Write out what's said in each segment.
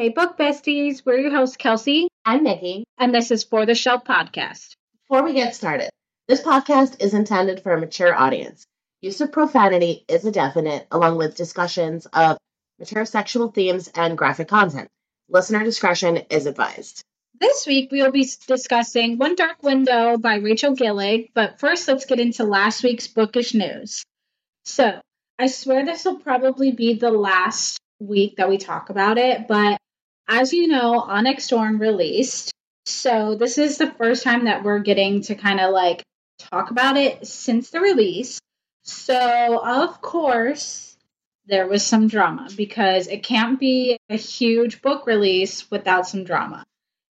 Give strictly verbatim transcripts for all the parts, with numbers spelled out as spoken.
Hey, book besties. We're your hosts, Kelsey. I'm Nikki. And this is For the Shelf Podcast. Before we get started, this podcast is intended for a mature audience. Use of profanity is a definite, along with discussions of mature sexual themes and graphic content. Listener discretion is advised. This week, we will be discussing One Dark Window by Rachel Gillig. But first, let's get into last week's bookish news. So, I swear this will probably be the last week that we talk about it, but as you know, Onyx Storm released. So this is the first time that we're getting to kind of like talk about it since the release. So, of course, there was some drama because it can't be a huge book release without some drama.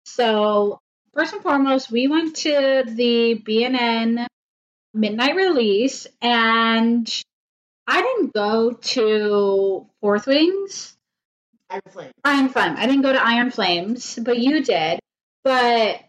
So, first and foremost, we went to the B N N midnight release, and I didn't go to Fourth Wings. Iron Flame. Iron Flame. I didn't go to Iron Flames, but you did. But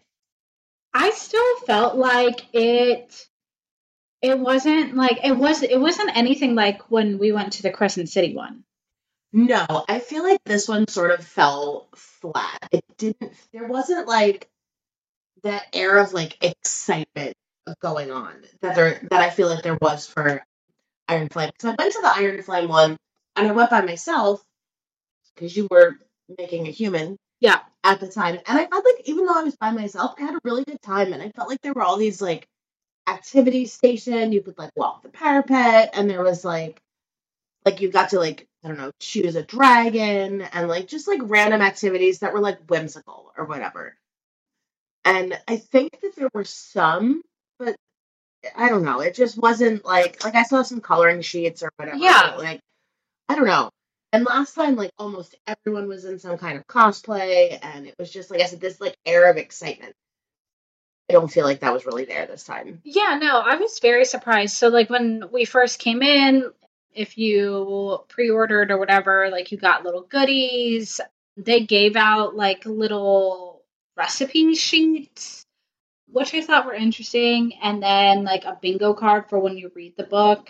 I still felt like it. It wasn't like it was. It wasn't anything like when we went to the Crescent City one. No, I feel like this one sort of fell flat. It didn't. There wasn't like that air of like excitement going on that there that I feel like there was for Iron Flame. So I went to the Iron Flame one, and I went by myself because you were making a human. Yeah. At the time, and I felt like even though I was by myself, I had a really good time, and I felt like there were all these like activity station. You could like walk the parapet, and there was like like you got to like I don't know choose a dragon, and like just like random activities that were like whimsical or whatever. And I think that there were some, but I don't know. It just wasn't like like I saw some coloring sheets or whatever. Yeah. Like I don't know. And last time, like, almost everyone was in some kind of cosplay, and it was just, like I said, this, like, air of excitement. I don't feel like that was really there this time. Yeah, no, I was very surprised. So, like, when we first came in, if you pre-ordered or whatever, like, you got little goodies. They gave out, like, little recipe sheets, which I thought were interesting, and then, like, a bingo card for when you read the book.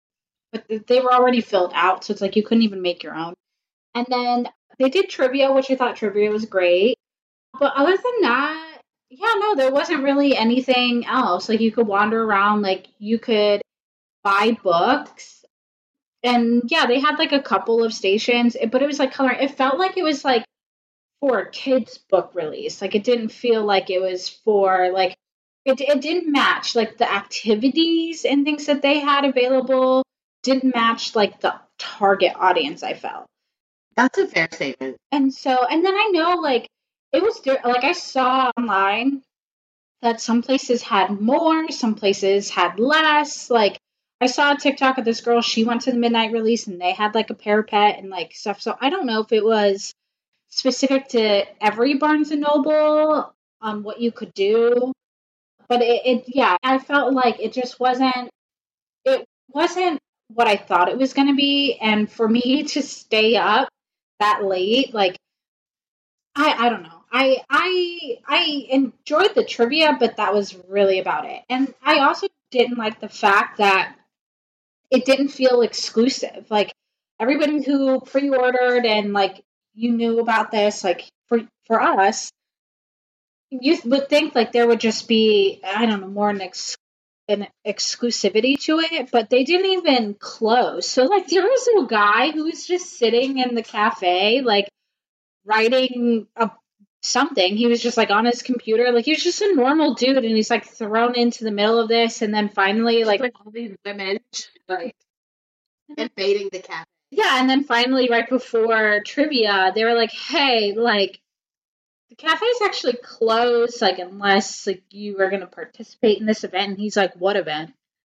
But they were already filled out, so it's like you couldn't even make your own. And then they did trivia, which I thought trivia was great. But other than that, yeah, no, there wasn't really anything else. Like, you could wander around, like, you could buy books. And yeah, they had like a couple of stations, but it was like coloring. It felt like it was like for a kid's book release. Like, it didn't feel like it was for like, it, it didn't match like the activities and things that they had available didn't match like the target audience, I felt. That's a fair statement. And so, and then I know like it was like I saw online that some places had more, some places had less. Like I saw a TikTok of this girl, she went to the midnight release and they had like a parapet and like stuff. So I don't know if it was specific to every Barnes and Noble on what you could do. But it, it yeah, I felt like it just wasn't it wasn't what I thought it was going to be. And for me to stay up that late, like, I, I don't know. I I I enjoyed the trivia, but that was really about it. And I also didn't like the fact that it didn't feel exclusive. Like everybody who pre-ordered and like you knew about this, like for for us, you would think like there would just be I don't know more an ex- an exclusivity to it, but they didn't even close. So like there was a guy who was just sitting in the cafe, like writing a something. He was just like on his computer, like he was just a normal dude, and he's like thrown into the middle of this, and then finally, like, like all these women, like invading the cafe. Yeah, and then finally, right before trivia, they were like, "Hey, like." The cafe is actually closed, like unless like you are going to participate in this event. And he's like, "What event?"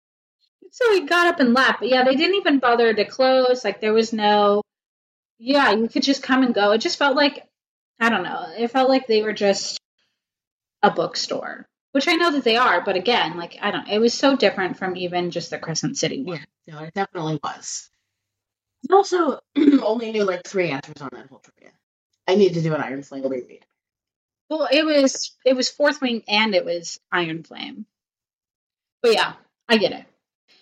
So he got up and left. But yeah, they didn't even bother to close. Like there was no, yeah, you could just come and go. It just felt like, I don't know. It felt like they were just a bookstore, which I know that they are. But again, like I don't. It was so different from even just the Crescent City one. Yeah, no, it definitely was. I also only knew like three answers on that whole trivia. I need to do an Iron Flame reread. Well, it was it was Fourth Wing and it was Iron Flame. But yeah, I get it.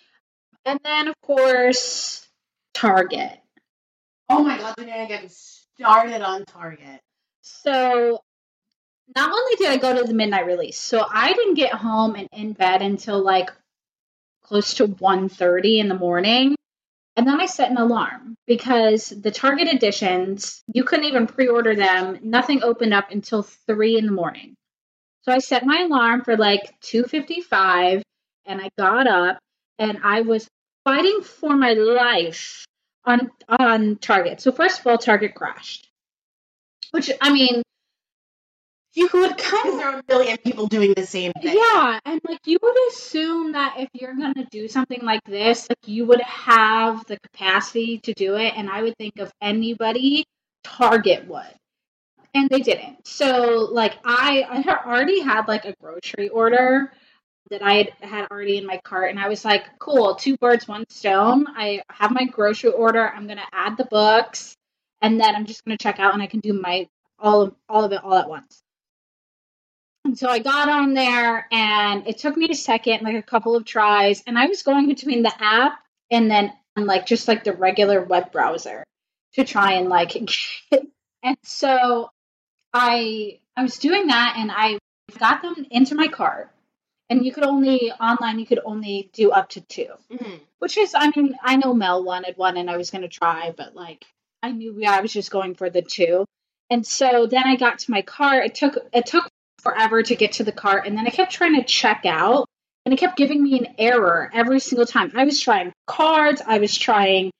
And then of course Target. Oh my god, the shenanigans. started on Target. So not only did I go to the midnight release, so I didn't get home and in bed until like close to one thirty in the morning. And then I set an alarm because the Target editions, you couldn't even pre-order them. Nothing opened up until three in the morning. So I set my alarm for like two fifty-five and I got up and I was fighting for my life on on Target. So first of all, Target crashed. Which, I mean, you would kind Because of, there are a million people doing the same thing. yeah, and like you would assume that if you're gonna do something like this, like you would have the capacity to do it, and I would think of anybody, Target would, and they didn't. So like I, I had already had like a grocery order that I had, had already in my cart, and I was like, cool, two birds, one stone. I have my grocery order. I'm gonna add the books, and then I'm just gonna check out, and I can do my all of all of it all at once. And so I got on there and it took me a second, like a couple of tries, and I was going between the app and then like just like the regular web browser to try and like get, and so I I was doing that and I got them into my cart. And you could only online you could only do up to two. Mm-hmm. Which is, I mean, I know Mel wanted one and I was gonna try, but like I knew I was just going for the two. And so then I got to my cart. It took it took forever to get to the cart, and then I kept trying to check out, and it kept giving me an error every single time. I was trying cards, I was trying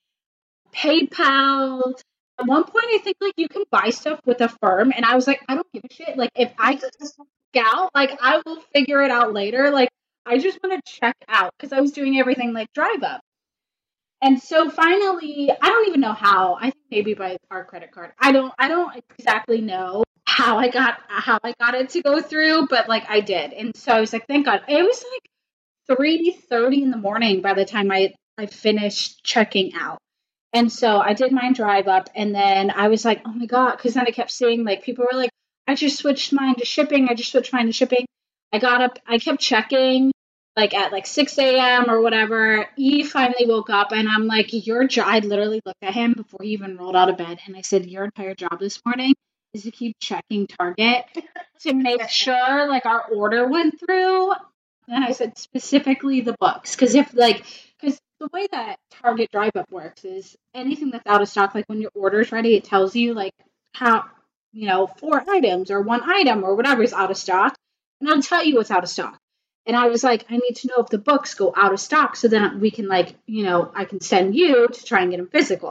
PayPal. At one point, I think like you can buy stuff with Affirm, and I was like, I don't give a shit. Like if I could just check out, like I will figure it out later. Like I just want to check out because I was doing everything like Drive Up. And so finally, I don't even know how. I think maybe by our credit card. I don't. I don't exactly know how I got how I got it to go through, but like I did. And so I was like, thank God. It was like three thirty in the morning by the time I I finished checking out. And so I did mine Drive Up, and then I was like, oh my God, because then I kept seeing like people were like, I just switched mine to shipping. I just switched mine to shipping. I got up. I kept checking like at like six a.m. or whatever. E finally woke up and I'm like, your job, I literally looked at him before he even rolled out of bed and I said, your entire job this morning is to keep checking Target to make sure like our order went through. And I said specifically the books. Because if like, because the way that Target Drive Up works is anything that's out of stock, like when your order's ready, it tells you like how, you know, four items or one item or whatever is out of stock. And it'll tell you what's out of stock. And I was like, I need to know if the books go out of stock so then we can like, you know, I can send you to try and get them physical.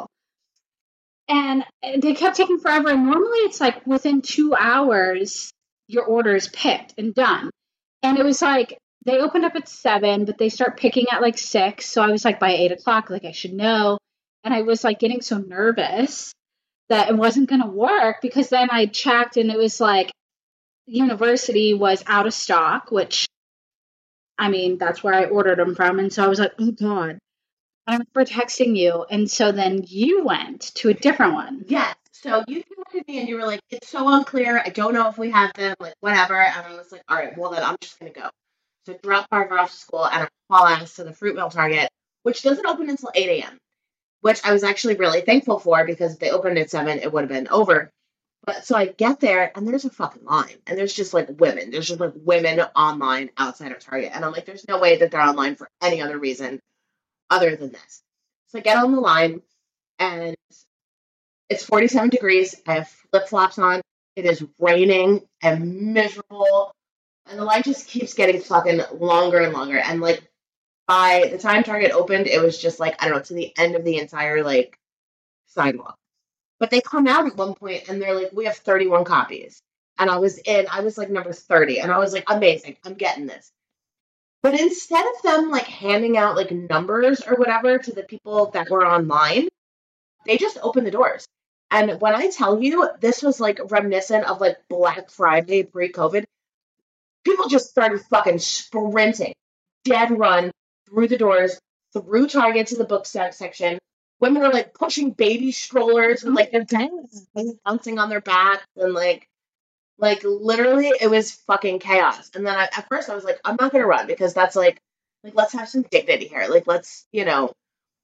And they kept taking forever. And normally it's like within two hours, your order is picked and done. And it was like, they opened up at seven, but they start picking at like six. So I was like, by eight o'clock, like I should know. And I was like getting so nervous that it wasn't going to work because then I checked and it was like, University was out of stock, which I mean, that's where I ordered them from. And so I was like, oh God, I remember texting you. And so then you went to a different one. Yes. So you came to me and you were like, it's so unclear. I don't know if we have them, like whatever. And I was like, all right, well then I'm just going to go. So I dropped Parker off to school and I haul ass to the Fruitvale Target, which doesn't open until eight a.m., which I was actually really thankful for because if they opened at seven, it would have been over. But so I get there and there's a fucking line and there's just like women. There's just like women online outside of Target. And I'm like, there's no way that they're online for any other reason other than this. So I get on the line and it's forty-seven degrees. I have flip flops on. It is raining and miserable. And the line just keeps getting fucking longer and longer. And like by the time Target opened, it was just like, I don't know, to the end of the entire like sidewalk. But they come out at one point and they're like, we have thirty-one copies. And I was in, I was like number thirty. And I was like, amazing, I'm getting this. But instead of them like handing out like numbers or whatever to the people that were online, they just opened the doors. And when I tell you, this was like reminiscent of like Black Friday pre-COVID, people just started fucking sprinting, dead run through the doors, through Target to the book section. Women are like pushing baby strollers with like their dads bouncing on their backs and like, like literally it was fucking chaos. And then I, at first I was like, I'm not gonna run because that's like, like let's have some dignity here. Like let's, you know,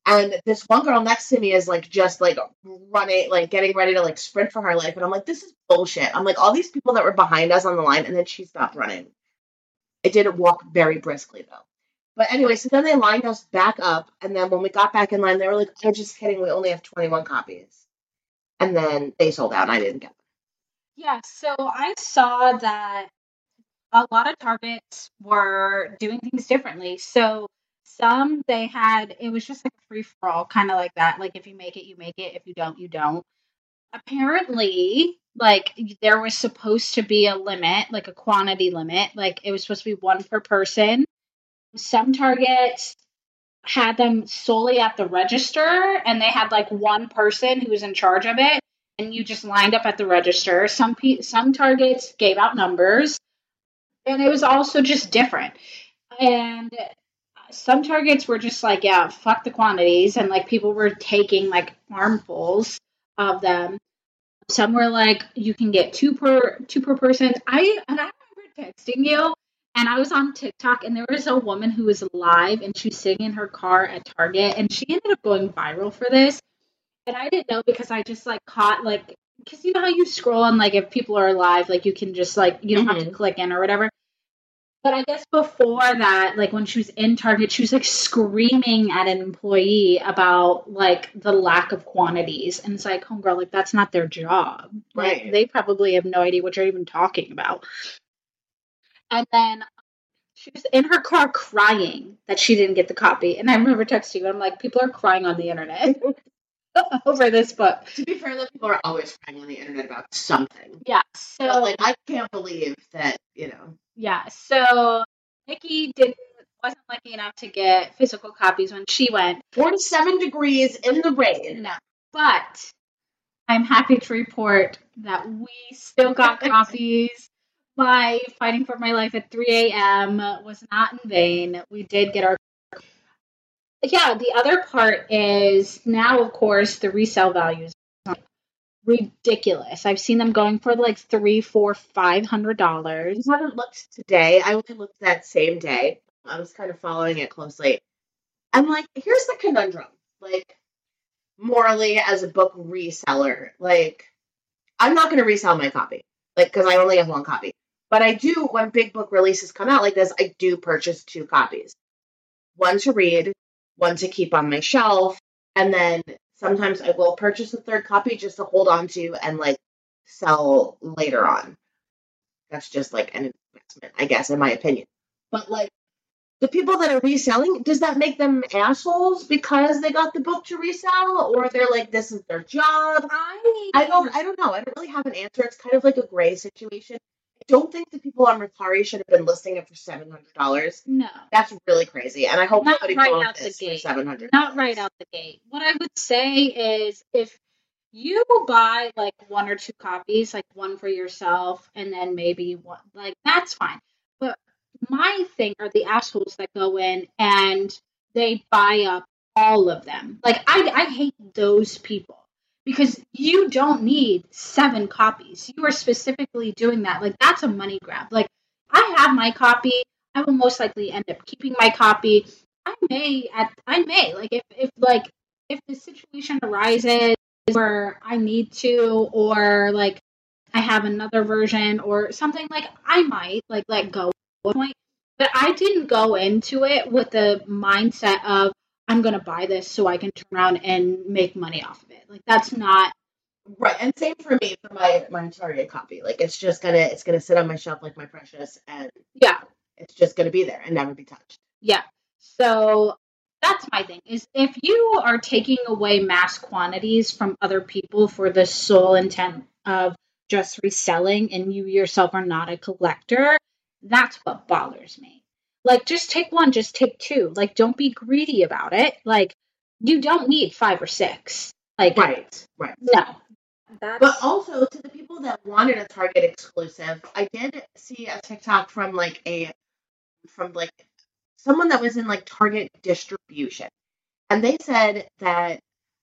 And this one girl next to me is like just like running, like getting ready to like sprint for her life. And I'm like, this is bullshit. I'm like, all these people that were behind us on the line, and then she stopped running. It didn't walk very briskly though. But anyway, so then they lined us back up. And then when we got back in line, they were like, oh, just kidding. We only have twenty-one copies. And then they sold out and I didn't get them. Yeah, so I saw that a lot of Targets were doing things differently. So some they had, it was just like a free for all, kind of like that. Like if you make it, you make it. If you don't, you don't. Apparently, like there was supposed to be a limit, like a quantity limit. Like it was supposed to be one per person. Some Targets had them solely at the register, and they had like one person who was in charge of it, and you just lined up at the register. Some pe- some Targets gave out numbers, and it was also just different. And some Targets were just like, yeah, fuck the quantities, and like people were taking like armfuls of them. Some were like, you can get two per two per person. I and I remember texting you, and I was on TikTok, and there was a woman who was live, and she was sitting in her car at Target, and she ended up going viral for this. And I didn't know because I just like caught like because you know how you scroll and like if people are live, like you can just like you don't mm-hmm. have to click in or whatever. But I guess before that, like when she was in Target, she was like screaming at an employee about like the lack of quantities. And it's like, homegirl, like that's not their job. Right. Like, they probably have no idea what you're even talking about. And then she was in her car crying that she didn't get the copy. And I remember texting you, I'm like, people are crying on the internet over this book. To be fair, though, people are always crying on the internet about something. Yeah. So but, like I can't believe that, you know. Yeah, so Nikki didn't wasn't lucky enough to get physical copies when she went. forty-seven degrees in the rain. No, but I'm happy to report that we still got copies. My fighting for my life at three a.m. was not in vain. We did get our. Yeah, the other part is now, of course, the resale values are ridiculous. I've seen them going for like three, four, five hundred dollars. I haven't looked today. I only looked that same day. I was kind of following it closely. I'm like, here's the conundrum. Like, morally, as a book reseller, like, I'm not going to resell my copy, like, because I only have one copy. But I do, when big book releases come out like this, I do purchase two copies. One to read, one to keep on my shelf, and then sometimes I will purchase a third copy just to hold on to and, like, sell later on. That's just, like, an investment, I guess, in my opinion. But, like, the people that are reselling, does that make them assholes because they got the book to resell? Or they're like, this is their job? I, I don't I don't know. I don't really have an answer. It's kind of like a gray situation. I don't think the people on Mercari should have been listing it for seven hundred dollars. No. That's really crazy. And I hope Not nobody right bought out the this gate. for seven hundred dollars. Not right out the gate. What I would say is if you buy like one or two copies, like one for yourself and then maybe one, like that's fine. But my thing are the assholes that go in and they buy up all of them. Like I, I hate those people because you don't need seven copies. You are specifically doing that. Like that's a money grab. Like I have my copy. I will most likely end up keeping my copy. I may at I may like if, if like if the situation arises where I need to or like I have another version or something, like I might like let go at one point. But I didn't go into it with the mindset of I'm gonna buy this so I can turn around and make money off of it. Like that's not right. And same for me for my my Target copy. Like it's just gonna it's gonna sit on my shelf like my precious, and yeah, it's just gonna be there and never be touched. Yeah. So that's my thing is if you are taking away mass quantities from other people for the sole intent of just reselling and you yourself are not a collector, that's what bothers me. Like, just take one, just take two. Like, don't be greedy about it. Like, you don't need five or six. Like, right, right. No. That's... But also, to the people that wanted a Target exclusive, I did see a TikTok from, like, a, from, like, someone that was in, like, Target distribution. And they said that,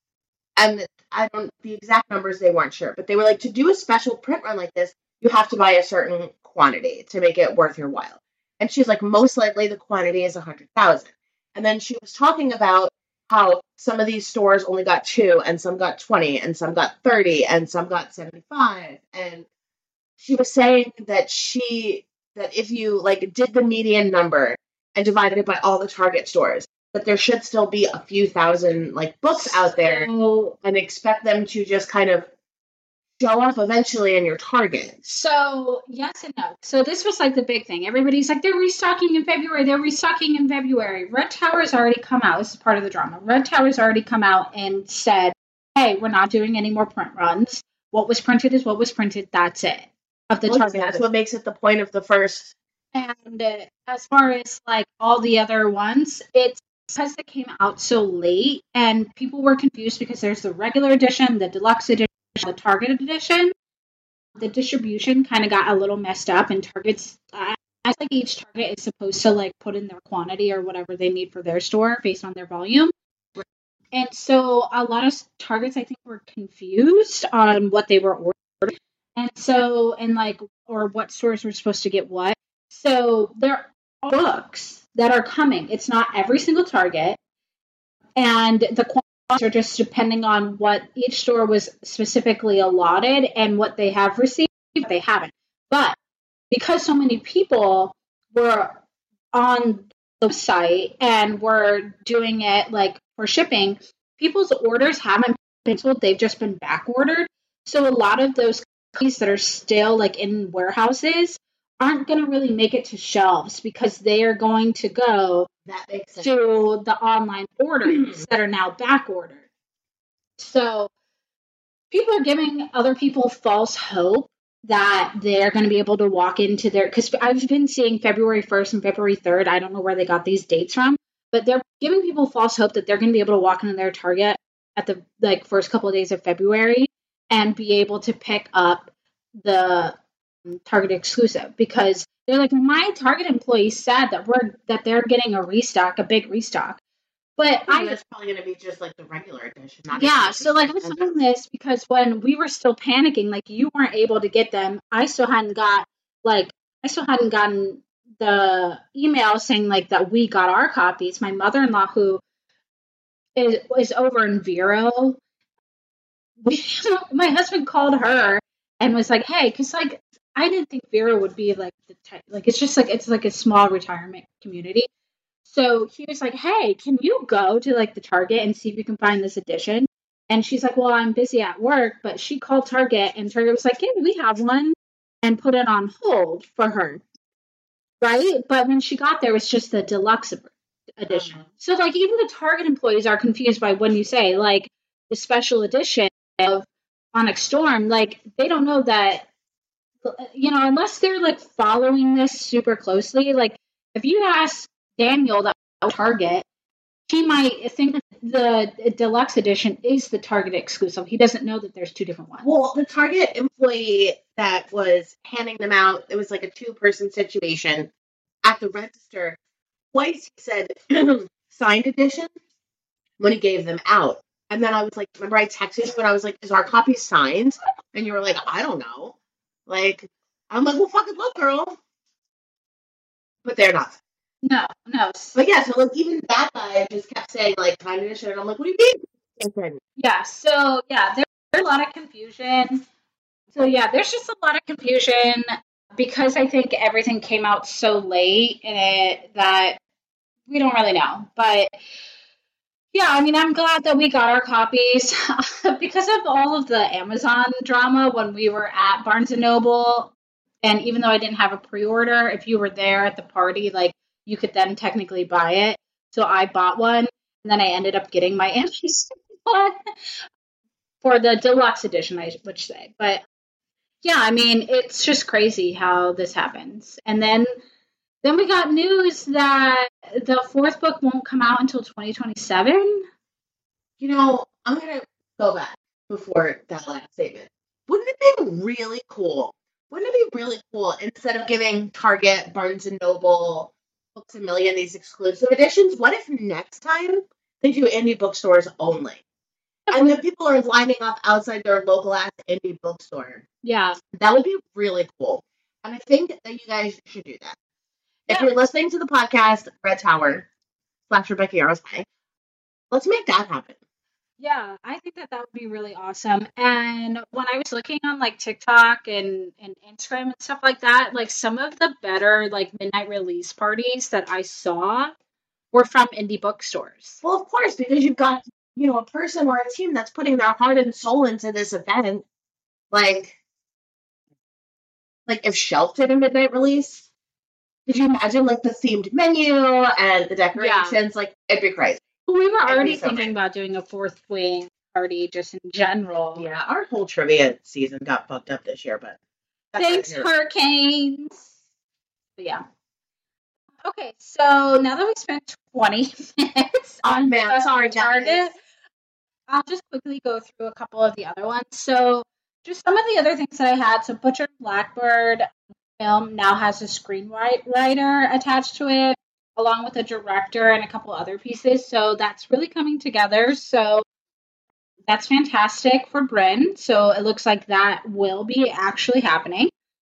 and I don't, the exact numbers, they weren't sure, but they were like, to do a special print run like this, you have to buy a certain quantity to make it worth your while. And she's like, most likely the quantity is one hundred thousand. And then she was talking about how some of these stores only got two, and some got twenty, and some got thirty, and some got seventy-five. And she was saying that she that if you like did the median number and divided it by all the Target stores, that there should still be a few thousand like books out there, So, and expect them to just kind of show up eventually in your Target. so yes and no. So this was like the big thing. Everybody's like, they're restocking in February. They're restocking in February. Red Tower's already come out. This is part of the drama. Red Tower's already come out and said, hey, we're not doing any more print runs. What was printed is what was printed. That's it. Of the Well, Target. that's what makes it the point of the first. And uh, as far as like all the other ones, it's because it came out so late and people were confused because there's the regular edition, the deluxe edition, the Target edition. The distribution kind of got a little messed up, and Target's uh, as like each Target is supposed to like put in their quantity or whatever they need for their store based on their volume. And so a lot of Targets, I think, were confused on what they were ordering. And so, and like, or what stores were supposed to get what. So there are books that are coming. It's not every single Target. And the quantities are just depending on what each store was specifically allotted and what they have received, what they haven't. But because so many people were on the site and were doing it like for shipping, people's orders haven't been canceled. They've just been back ordered. So a lot of those copies that are still like in warehouses aren't going to really make it to shelves because they are going to go That makes sense. to the online orders that are now back ordered. So people are giving other people false hope that they're going to be able to walk into their, because I've been seeing February first and February third. I don't know where they got these dates from, but they're giving people false hope that they're going to be able to walk into their Target at the like first couple of days of February and be able to pick up the Target exclusive, because they're like, my Target employees said that we're that they're getting a restock, a big restock. But I I that's probably going to be just like the regular edition. Not yeah, even so like I the- found this because when we were still panicking, like you weren't able to get them, I still hadn't got like I still hadn't gotten the email saying like that we got our copies. My mother-in-law, who is is over in Vero, we, my husband called her and was like, hey, because like I didn't think Vero would be like the type, like it's just like it's like a small retirement community. So he was like, hey, can you go to like the Target and see if you can find this edition? And she's like, well, I'm busy at work, but she called Target and Target was like, hey, we have one, and put it on hold for her. Right? But when she got there, it was just the deluxe edition. Uh-huh. So like even the Target employees are confused by when you say like the special edition of Onyx Storm, like they don't know that, you know, unless they're like following this super closely. Like if you ask Daniel that Target, he might think the deluxe edition is the Target exclusive. He doesn't know that there's two different ones. Well, the Target employee that was handing them out, it was like a two-person situation at the register. Twice he said signed edition when he gave them out. And then I was like, remember I texted you and I was like, is our copy signed? And you were like, I don't know. Like, I'm like, well, fucking look, girl. But they're not. No, no. But yeah, so like even that guy just kept saying like signed edition, and I'm like, what do you mean? Yeah, so yeah, there's a lot of confusion. So yeah, there's just a lot of confusion because I think everything came out so late in it that we don't really know. But yeah, I mean, I'm glad that we got our copies because of all of the Amazon drama when we were at Barnes and Noble. And even though I didn't have a pre-order, if you were there at the party, like you could then technically buy it. So I bought one, and then I ended up getting my Amazon one for the deluxe edition, I would say. But yeah, I mean, it's just crazy how this happens. And then then we got news that the fourth book won't come out until twenty twenty-seven. You know, I'm going to go back before that last statement. Wouldn't it be really cool? Wouldn't it be really cool instead of giving Target, Barnes and Noble, Books A Million these exclusive editions? What if next time they do indie bookstores only? And then people are lining up outside their local ass indie bookstore. Yeah. That would be really cool. And I think that you guys should do that. If Yeah. you're listening to the podcast, Red Tower slash Rebecca Yarosby, Let's make that happen. Yeah, I think that that would be really awesome. And when I was looking on like TikTok and, and Instagram and stuff like that, like some of the better like midnight release parties that I saw were from indie bookstores. Well, of course, because you've got, you know, a person or a team that's putting their heart and soul into this event. Like, like if Shelf did a midnight release, could you imagine like the themed menu and the decorations? Yeah. Like, it'd be crazy. We were already so thinking about doing a fourth wing party just in general. Yeah, our whole trivia season got fucked up this year, but thanks, hurricanes. But yeah. Okay, so now that we spent twenty minutes on man, sorry, Target, I'll just quickly go through a couple of the other ones. So, just some of the other things that I had. So, Butcher Blackbird film now has a screenwriter attached to it, along with a director and a couple other pieces. So that's really coming together. So that's fantastic for Bryn. So it looks like that will be actually happening.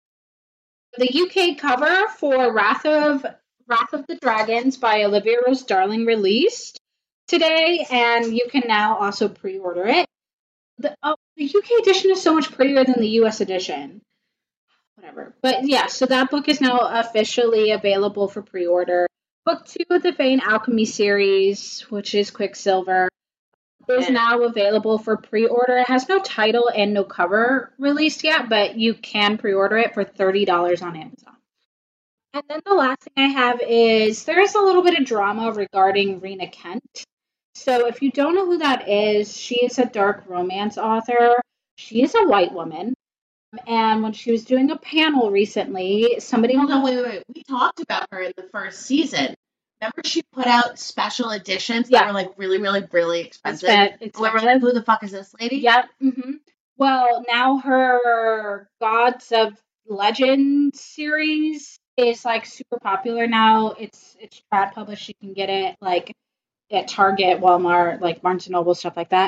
The U K cover for Wrath of Wrath of the Dragons by Olivia Rose Darling released today, and you can now also pre-order it. The, oh, the U K edition is so much prettier than the U S edition. Whatever. But yeah, so that book is now officially available for pre-order. Book two of the Fane Alchemy series, which is Quicksilver, is now available for pre-order. It has no title and no cover released yet, but you can pre-order it for thirty dollars on Amazon. And then the last thing I have is there is a little bit of drama regarding Rena Kent. So if you don't know who that is, she is a dark romance author. She is a white woman. And when she was doing a panel recently, somebody... Hold on, wait, wait, wait. We talked about her in the first season. Remember she put out special editions that yeah. were, like, really, really, really expensive? It's, it's we were like, who the fuck is this lady? Yeah. Mm-hmm. Well, now her Gods of Legend series is, like, super popular now. It's it's trad published. You can get it, like, at Target, Walmart, like, Barnes and Noble, stuff like that.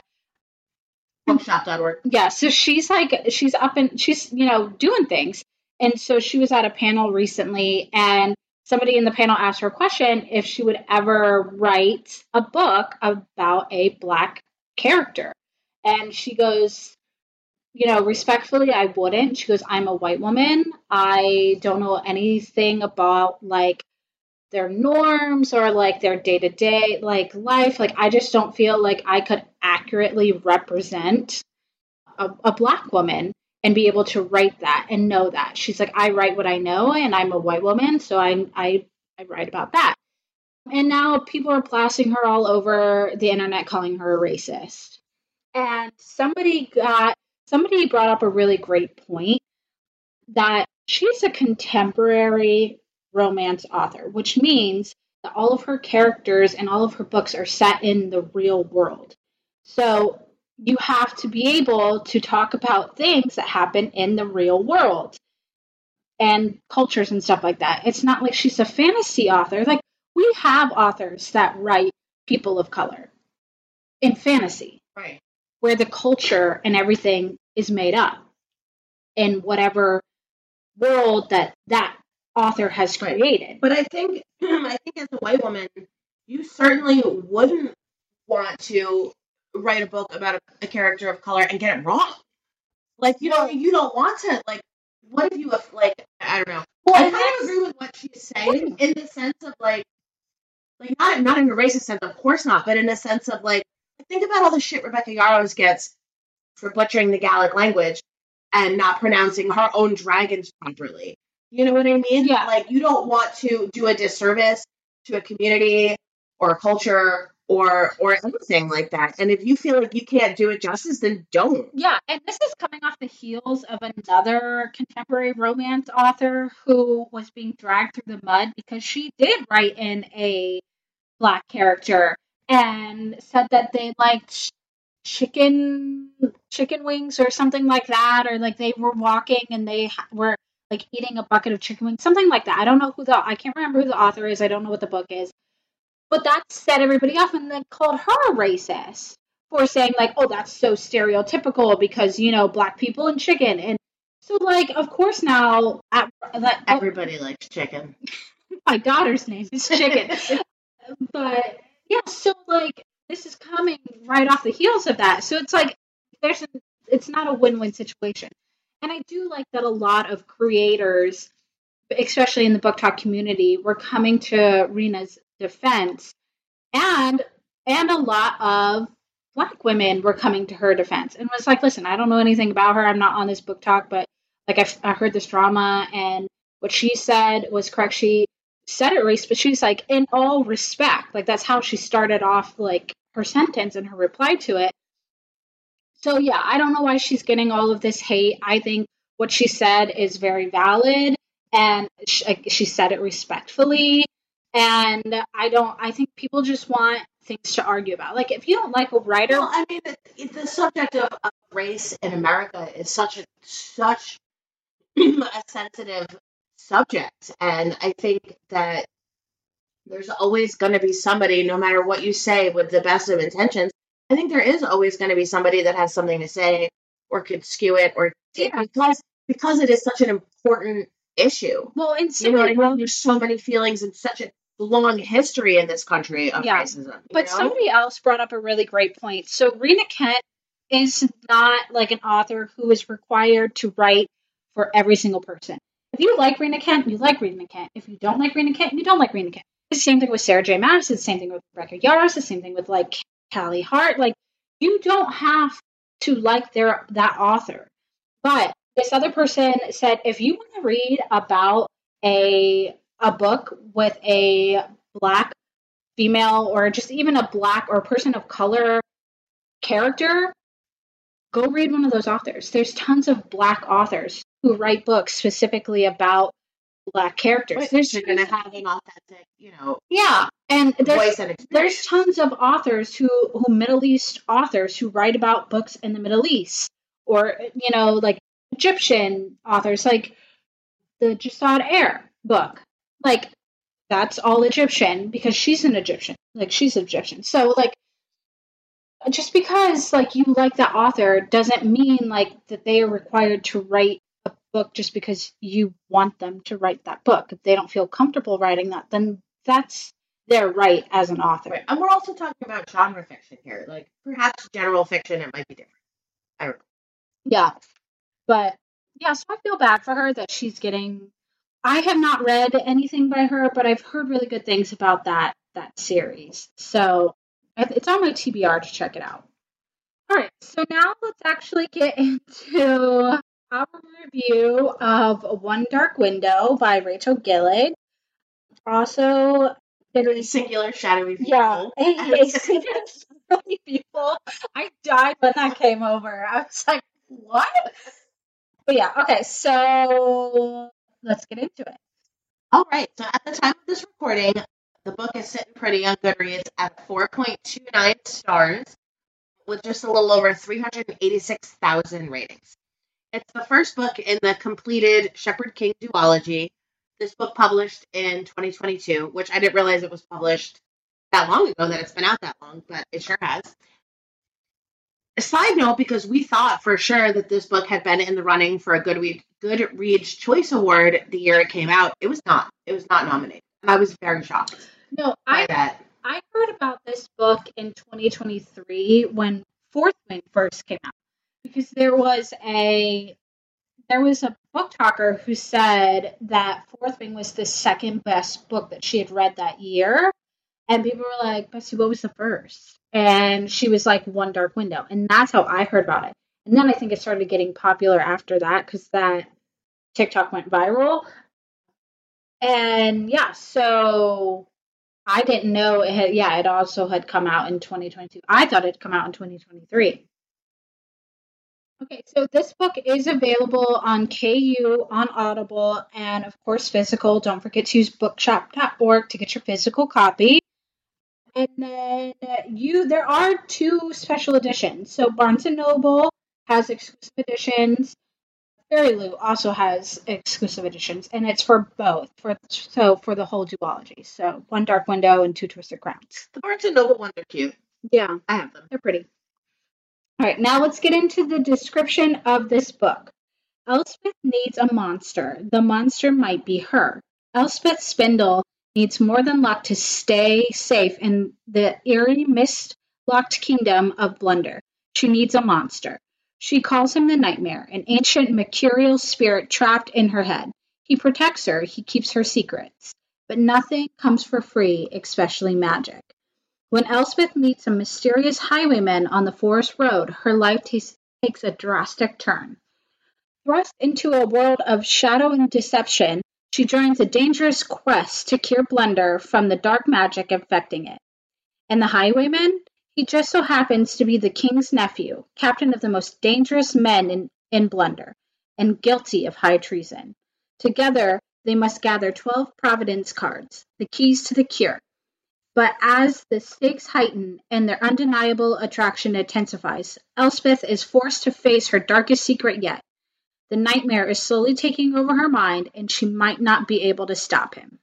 Bookshop dot org. Yeah, so she's like, she's up and she's, you know, doing things. And so she was at a panel recently, and somebody in the panel asked her a question if she would ever write a book about a Black character. And she goes, you know, respectfully, I wouldn't. She goes, I'm a white woman. I don't know anything about, like, their norms or like their day-to-day like life. Like, I just don't feel like I could accurately represent a, a Black woman and be able to write that and know that. She's like, I write what I know, and I'm a white woman, so I I, I write about that. And now people are blasting her all over the internet, calling her a racist. And somebody got somebody brought up a really great point that she's a contemporary romance author, which means that all of her characters and all of her books are set in the real world. So you have to be able to talk about things that happen in the real world and cultures and stuff like that. It's not like she's a fantasy author. Like, we have authors that write people of color in fantasy, right, where the culture and everything is made up in whatever world that that author has created. But I think, I think as a white woman, you certainly wouldn't want to write a book about a, a character of color and get it wrong. Like, you know, you don't want to, like, what if you, like, I don't know. Well, I kind of agree with what she's saying in the sense of, like, like not, not in a racist sense, of course not, but in a sense of, like, think about all the shit Rebecca Yarros gets for butchering the Gallic language and not pronouncing her own dragons properly. You know what I mean? Yeah. Like, you don't want to do a disservice to a community or a culture or or anything like that. And if you feel like you can't do it justice, then don't. Yeah, and this is coming off the heels of another contemporary romance author who was being dragged through the mud because she did write in a Black character and said that they liked chicken chicken wings or something like that, or like they were walking and they were like eating a bucket of chicken wings, something like that. I don't know who the I can't remember who the author is. I don't know what the book is. But that set everybody off and then called her a racist for saying, like, oh, that's so stereotypical because, you know, Black people and chicken. And so, like, of course now... At, like, everybody oh, likes chicken. My daughter's name is Chicken. But, yeah, so, like, this is coming right off the heels of that. So it's like, there's a, it's not a win-win situation. And I do like that a lot of creators, especially in the book talk community, were coming to Rena's defense, and and a lot of Black women were coming to her defense and was like, listen, I don't know anything about her. I'm not on this book talk, but like I, I heard this drama, and what she said was correct. She said it race, but she's like, in all respect, like that's how she started off like her sentence and her reply to it. So yeah, I don't know why she's getting all of this hate. I think what she said is very valid, and she, she said it respectfully. And I don't. I think people just want things to argue about. Like, if you don't like a writer, Well, I mean, the, the subject of, of race in America is such a such a sensitive subject, and I think that there's always going to be somebody, no matter what you say, with the best of intentions. I think there is always going to be somebody that has something to say, or could skew it, or Yeah. because because it is such an important issue. well, and so You know what I mean? There's so many feelings and such a long history in this country of Yeah. racism. you But know? somebody else brought up a really great point. So Rena Kent is not like an author who is required to write for every single person. If you like Rena Kent, you like Rena Kent. If you don't like Rena Kent, you don't like Rena Kent. It's the same thing with Sarah J. Maas. It's the same thing with Rebecca Yarros. The same thing with like Callie Hart. Like, you don't have to like their that author. But this other person said, if you want to read about a a book with a Black female, or just even a Black or a person of color character, go read one of those authors. There's tons of Black authors who write books specifically about Black characters. But There's you're going to have an authentic, you know, yeah, and there's voice and experience. there's tons of authors who who Middle East authors who write about books in the Middle East, or you know, like Egyptian authors, like the Jasad Air book. Like, that's all Egyptian because she's an Egyptian. Like, she's Egyptian. So like, just because like you like that author doesn't mean like that they are required to write a book just because you want them to write that book. If they don't feel comfortable writing that, then that's their right as an author. Right. And we're also talking about genre fiction here. Like, perhaps general fiction, it might be different. I don't know. Yeah. But yeah, so I feel bad for her that she's getting. I have not read anything by her, but I've heard really good things about that that series. So it's on my T B R to check it out. All right, so now let's actually get into our review of One Dark Window by Rachel Gillig. Also, Very singular, shadowy people. yeah, it's really beautiful. I died when that came over. I was like, what? But yeah, okay, so let's get into it. All right, so at the time of this recording, the book is sitting pretty on Goodreads at four point two nine stars with just a little over three hundred eighty-six thousand ratings. It's the first book in the completed Shepherd King duology. This book published in twenty twenty-two, which I didn't realize it was published that long ago, that it's been out that long, but it sure has. A side note, because we thought for sure that this book had been in the running for a Goodreads, Goodreads Choice Award the year it came out. It was not. It was not nominated. And I was very shocked No, by I that. I heard about this book in twenty twenty-three when Fourth Wing first came out, because there was a there was a book talker who said that Fourth Wing was the second best book that she had read that year, and people were like, "Bessie, what was the first?" And she was like, One Dark Window, and that's how I heard about it. And then I think it started getting popular after that because that TikTok went viral, and yeah, so. I didn't know it had, yeah, it also had come out in twenty twenty-two. I thought it had come out in twenty twenty-three. Okay, so this book is available on K U, on Audible, and of course physical. Don't forget to use bookshop dot org to get your physical copy. And then you, there are two special editions. So Barnes and Noble has exclusive editions. Fairy Lou also has exclusive editions, and it's for both. For so for the whole duology. So One Dark Window and Two Twisted Crowns. The Barnes and Noble ones are cute. Yeah, I have them. they're pretty. All right, now let's get into the description of this book. Elspeth needs a monster. The monster might be her. Elspeth Spindle needs more than luck to stay safe in the eerie mist locked kingdom of Blunder. She needs a monster. She calls him the Nightmare, an ancient mercurial spirit trapped in her head. He protects her, he keeps her secrets. But nothing comes for free, especially magic. When Elspeth meets a mysterious highwayman on the forest road, her life t- takes a drastic turn. Thrust into a world of shadow and deception, she joins a dangerous quest to cure Blunder from the dark magic infecting it. And the highwayman? He just so happens to be the king's nephew, captain of the most dangerous men in, in Blunder, and guilty of high treason. Together, they must gather twelve Providence cards, the keys to the cure. But as the stakes heighten and their undeniable attraction intensifies, Elspeth is forced to face her darkest secret yet. The Nightmare is slowly taking over her mind, and she might not be able to stop him.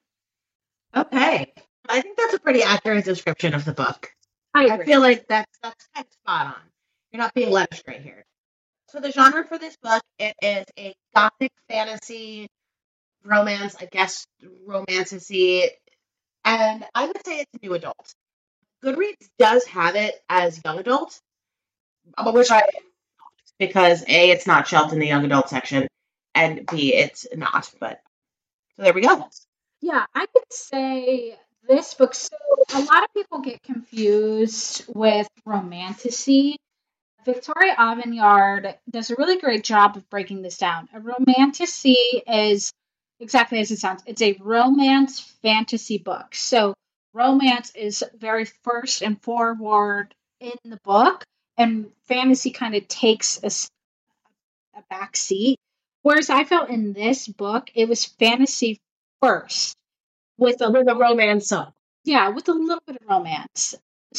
Okay. I think that's a pretty accurate description of the book. I I agree. feel like that's that's kind of spot on. You're not being led astray here. So the genre for this book, it is a gothic fantasy romance, I guess romantasy, and I would say it's new adult. Goodreads does have it as young adult, but which I because A, it's not shelved in the young adult section, and B, it's not. But so there we go. Yeah, I could say this book. So a lot of people get confused with romantasy. Victoria Aveyard does a really great job of breaking this down. A romantasy is exactly as it sounds. It's a romance fantasy book. So romance is very first and forward in the book, and fantasy kind of takes a, a back seat. Whereas I felt in this book, it was fantasy first with a with a romance song. Yeah, with a little bit of romance.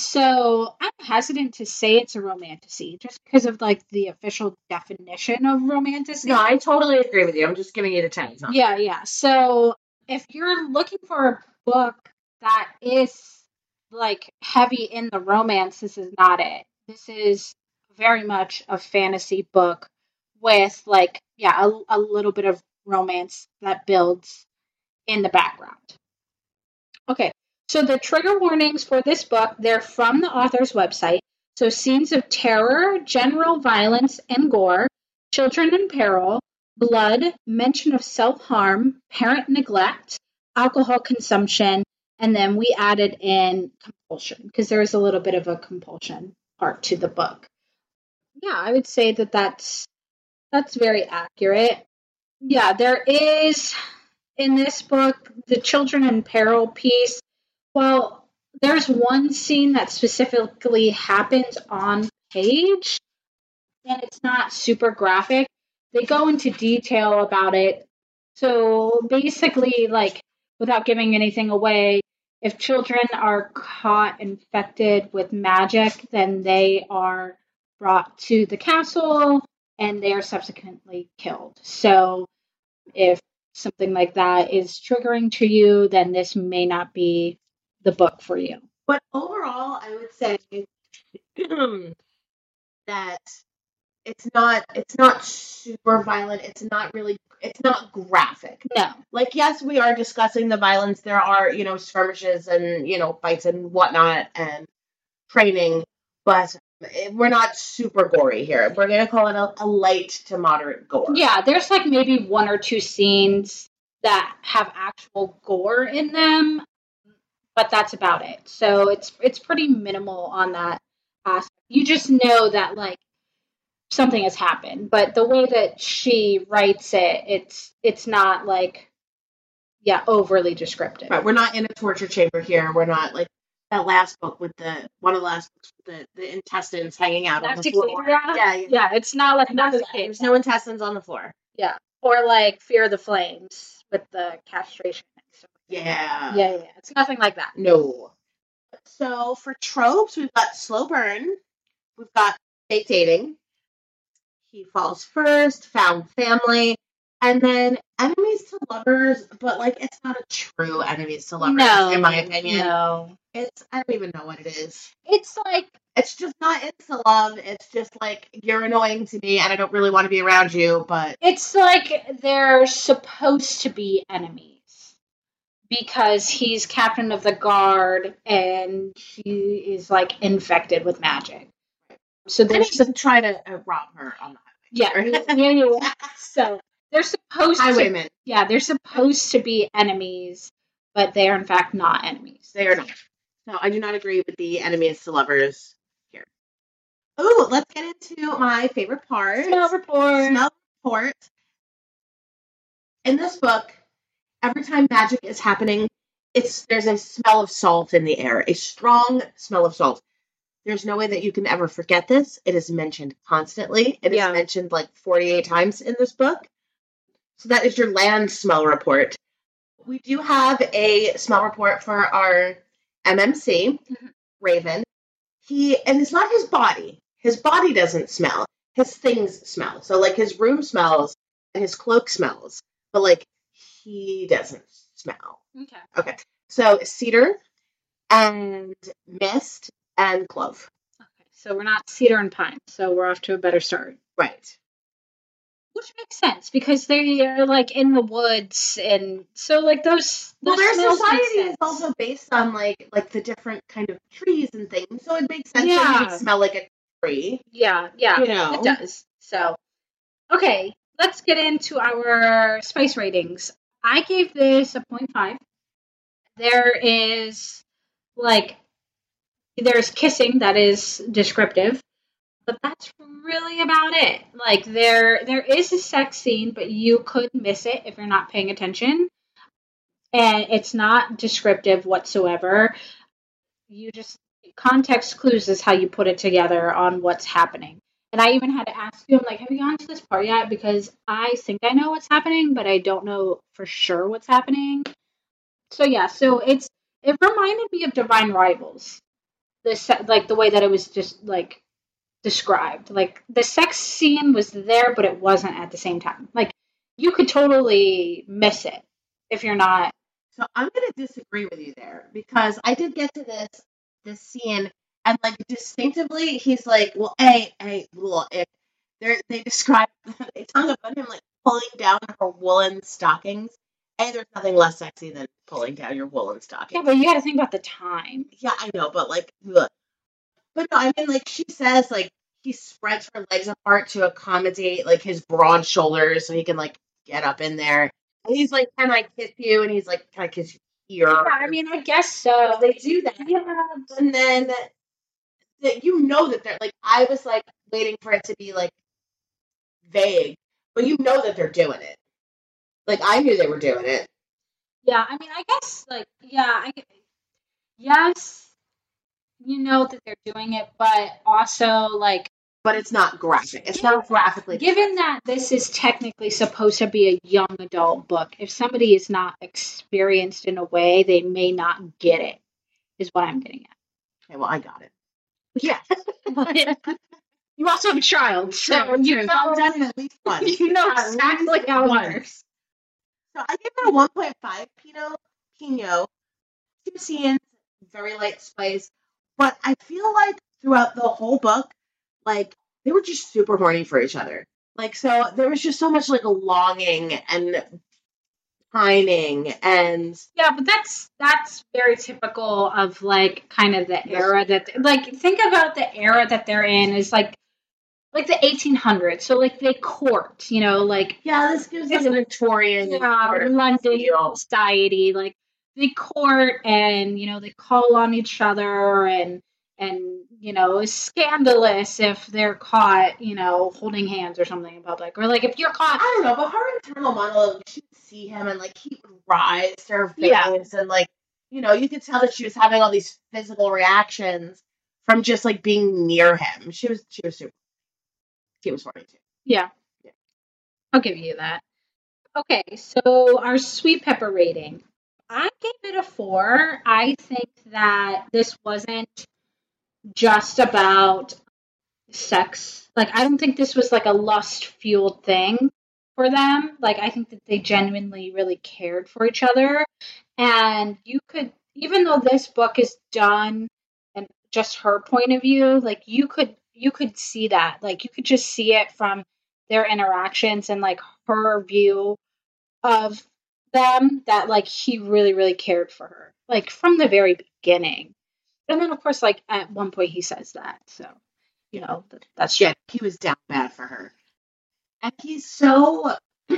So I'm hesitant to say it's a romantasy just because of like the official definition of romantasy. No, I totally agree with you. I'm just giving you the tags. Yeah, yeah. So if you're looking for a book that is like heavy in the romance, this is not it. This is very much a fantasy book with like, yeah, a, a little bit of romance that builds in the background. Okay, so the trigger warnings for this book, they're from the author's website. So scenes of terror, general violence and gore, children in peril, blood, mention of self-harm, parent neglect, alcohol consumption, and then we added in compulsion because there is a little bit of a compulsion part to the book. Yeah, I would say that that's that's very accurate. Yeah, there is in this book the children in peril piece. Well, there's one scene that specifically happens on page, and it's not super graphic. They go into detail about it. So basically, like, without giving anything away, if children are caught infected with magic, then they are brought to the castle and they are subsequently killed. So if something like that is triggering to you, then this may not be the book for you. But overall, I would say that it's not it's not super violent. It's not really it's not graphic. No. Like, yes, we are discussing the violence. There are, you know, skirmishes and, you know, fights and whatnot and training, but we're not super gory here. We're going to call it a, a light to moderate gore. Yeah, there's like maybe one or two scenes that have actual gore in them, but that's about it. So it's it's pretty minimal on that aspect. You just know that like something has happened, but the way that she writes it, it's it's not like yeah, overly descriptive. Right, we're not in a torture chamber here. We're not like that last book with the one of the last books with the, the intestines hanging out on the floor. Yeah, yeah, yeah, yeah, it's not like none of that. There's no intestines on the floor. Yeah, or like Fear of the Flames with the castration. Yeah, yeah, yeah. It's nothing like that. No. So for tropes, we've got slow burn. We've got fake dating. He falls first. Found family. And then enemies to lovers, but like it's not a true enemies to lovers, No, in my opinion. No. It's I don't even know what it is. It's like it's just not insta love. It's just like you're annoying to me and I don't really want to be around you, but it's like they're supposed to be enemies because he's captain of the guard and she is like infected with magic. So Then there's he doesn't try to uh, rob her on the yeah, highway. yeah, yeah, yeah. So they're supposed to Highwaymen. yeah, they're supposed to be enemies, but they are in fact not enemies. They are not. No, I do not agree with the enemies to lovers here. Ooh, let's get into my favorite part. Smell report. Smell report. In this book, every time magic is happening, it's there's a smell of salt in the air, a strong smell of salt. There's no way that you can ever forget this. It is mentioned constantly. It Yeah. is mentioned like forty-eight times in this book. So that is your land smell report. We do have a smell report for our M M C, Mhm. Raven. He and it's not his body. His body doesn't smell. His things smell. So like his room smells and his cloak smells, but like he doesn't smell. Okay. Okay. So cedar and mist and clove. Okay. So we're not cedar and pine. So we're off to a better start. Right. Which makes sense because they are like in the woods, and so like those. Well, those their smells make society is sense. also based on like like the different kind of trees and things, so it makes sense that you Yeah. would smell like a tree. Yeah, yeah, You know. it does. So, okay, let's get into our spice ratings. I gave this a point five. There is like there's kissing that is descriptive, but that's really about it. Like there there is a sex scene, but you could miss it if you're not paying attention. And it's not descriptive whatsoever. You just context clues is how you put it together on what's happening. And I even had to ask you, I'm like, have you gone to this part yet? Because I think I know what's happening, but I don't know for sure what's happening. So yeah, so it's it reminded me of Divine Rivals. The se- like the way that it was just like described. Like the sex scene was there, but it wasn't at the same time. Like you could totally miss it if you're not. So I'm gonna disagree with you there because I did get to this this scene and like distinctively he's like, well, hey, hey, well, if they they describe they talk about him like pulling down her woolen stockings. Hey, there's nothing less sexy than pulling down your woolen stockings. Yeah, but you got to think about the time. Yeah, I know, but like, ugh. But no, I mean, like she says, like he spreads her legs apart to accommodate like his broad shoulders, so he can like get up in there. And he's like, "Can I kiss you?" And he's like, "Can I kiss you here?" Yeah, I mean, I guess so. They do that, Yeah. and then that you know that they're like, I was like waiting for it to be like vague, but you know that they're doing it. Like I knew they were doing it. Yeah, I mean, I guess like yeah, I yes, you know that they're doing it, but also like But it's not graphic. It's not graphically. given that this is technically supposed to be a young adult book, if somebody is not experienced in a way, they may not get it. Is what I'm getting at. Okay, well, I got it. Yeah. You also have a child, so you know, at least once. you know At exactly least how it once. works. So I give it a one point five Pinot Pinot. Two scenes, very light spice. But I feel like throughout the whole book, like they were just super horny for each other. Like so there was just so much like a longing and pining and Yeah, but that's that's very typical of like kind of the era that like think about the era that they're in is like like the eighteen hundreds. So like they court, you know, like yeah, this gives like a Victorian yeah, sort of London feel. society. Like they court and you know they call on each other and and you know it's scandalous if they're caught you know holding hands or something in public or like if you're caught. I don't know, but her internal monologue, she would see him and like he would rise to her face Yeah. and like you know, you could tell that she was having all these physical reactions from just like being near him. She was she was super he was funny too. Yeah. Yeah. I'll give you that. Okay, so our sweet pepper rating. I gave it a four. I think that this wasn't just about sex. Like, I don't think this was like a lust fueled thing for them. Like, I think that they genuinely really cared for each other. And you could, even though this book is done and just her point of view, like, you could, you could see that. Like, you could just see it from their interactions and like her view of them that like he really, really cared for her, like from the very beginning. And then, of course, like at one point he says that. So, you know, th- that's true. Yeah, he was down bad for her. And he's so.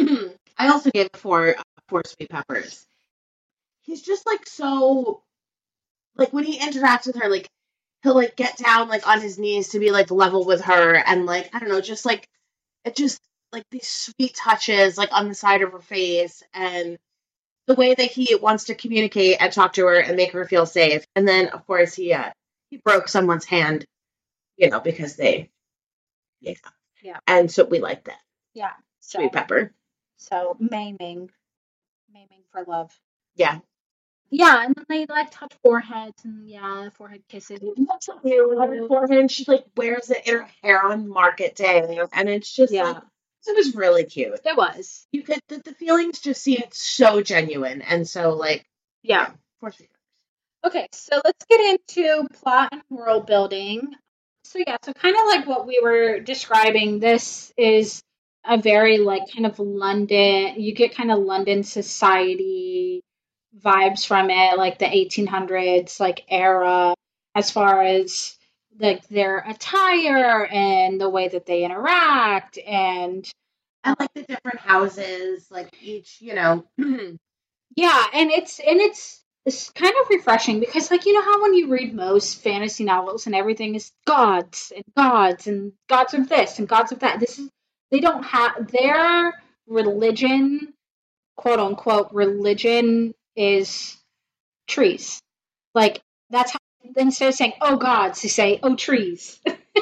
I also gave it four, four sweet peppers. He's just like so. Like when he interacts with her, like he'll like get down like on his knees to be like level with her, and like I don't know, just like it just like these sweet touches like on the side of her face, and the way that he wants to communicate and talk to her and make her feel safe. And then of course he uh, he broke someone's hand, you know, because they yeah. Yeah. And so we like that. Yeah. So, Sweet pepper. So maiming. Maiming for love. Yeah. Yeah, and then they like touch foreheads and yeah, forehead kisses. That's so weird. Her forehead, she like wears it in her hair on market day, and it's just Yeah. like it was really cute. It was. You could the, the feelings just seemed so genuine, and so like Yeah. yeah. Okay, so let's get into plot and world building. So yeah, so kind of like what we were describing, this is a very like kind of London, you get kind of London society vibes from it, like the eighteen hundreds like era, as far as like their attire and the way that they interact and and like the different houses, like each, you know. Yeah, and it's and it's it's kind of refreshing because like you know how when you read most fantasy novels and everything is gods and gods and gods of this and gods of that. This is they don't have their religion, quote unquote religion is trees. Like that's how instead of saying oh gods, they say oh trees.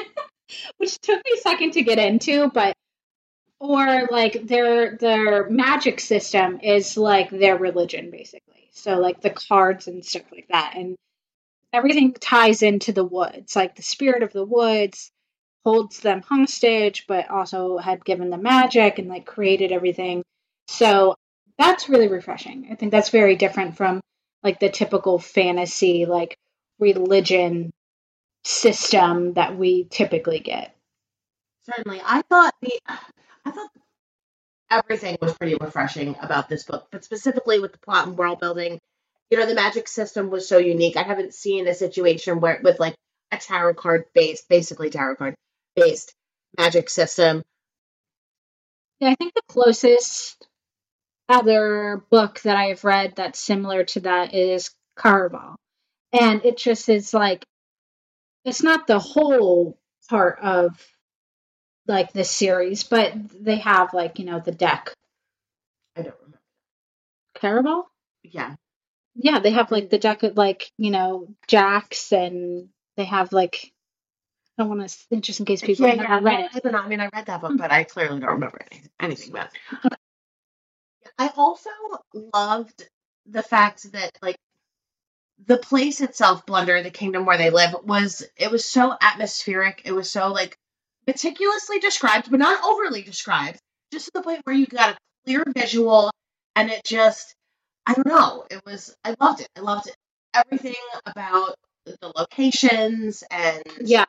Which took me a second to get into, but or like their their magic system is like their religion basically. So like the cards and stuff like that, and everything ties into the woods. Like the spirit of the woods holds them hostage, but also had given them magic and like created everything. So that's really refreshing. I think that's very different from like the typical fantasy like religion system that we typically get. Certainly, I thought the I thought everything was pretty refreshing about this book, but specifically with the plot and world building. You know, the magic system was so unique. I haven't seen a situation where with like a tarot card based, basically tarot card based magic system. Yeah, I think the closest other book that I have read that's similar to that is Caraval. And it just is like, it's not the whole part of like this series, but they have like, you know, the deck. I don't remember. Caraval? Yeah. Yeah, they have like the deck of like, you know, jacks and they have like, I don't want to, just in case people yeah, have yeah, read it. I don't know. I mean, I read that book, but I clearly don't remember anything, anything about it. I also loved the fact that like the place itself, Blunder, the kingdom where they live, was it was so atmospheric. It was so like meticulously described, but not overly described. Just to the point where you got a clear visual, and it just I don't know. It was I loved it. I loved it. Everything about the locations and Yeah.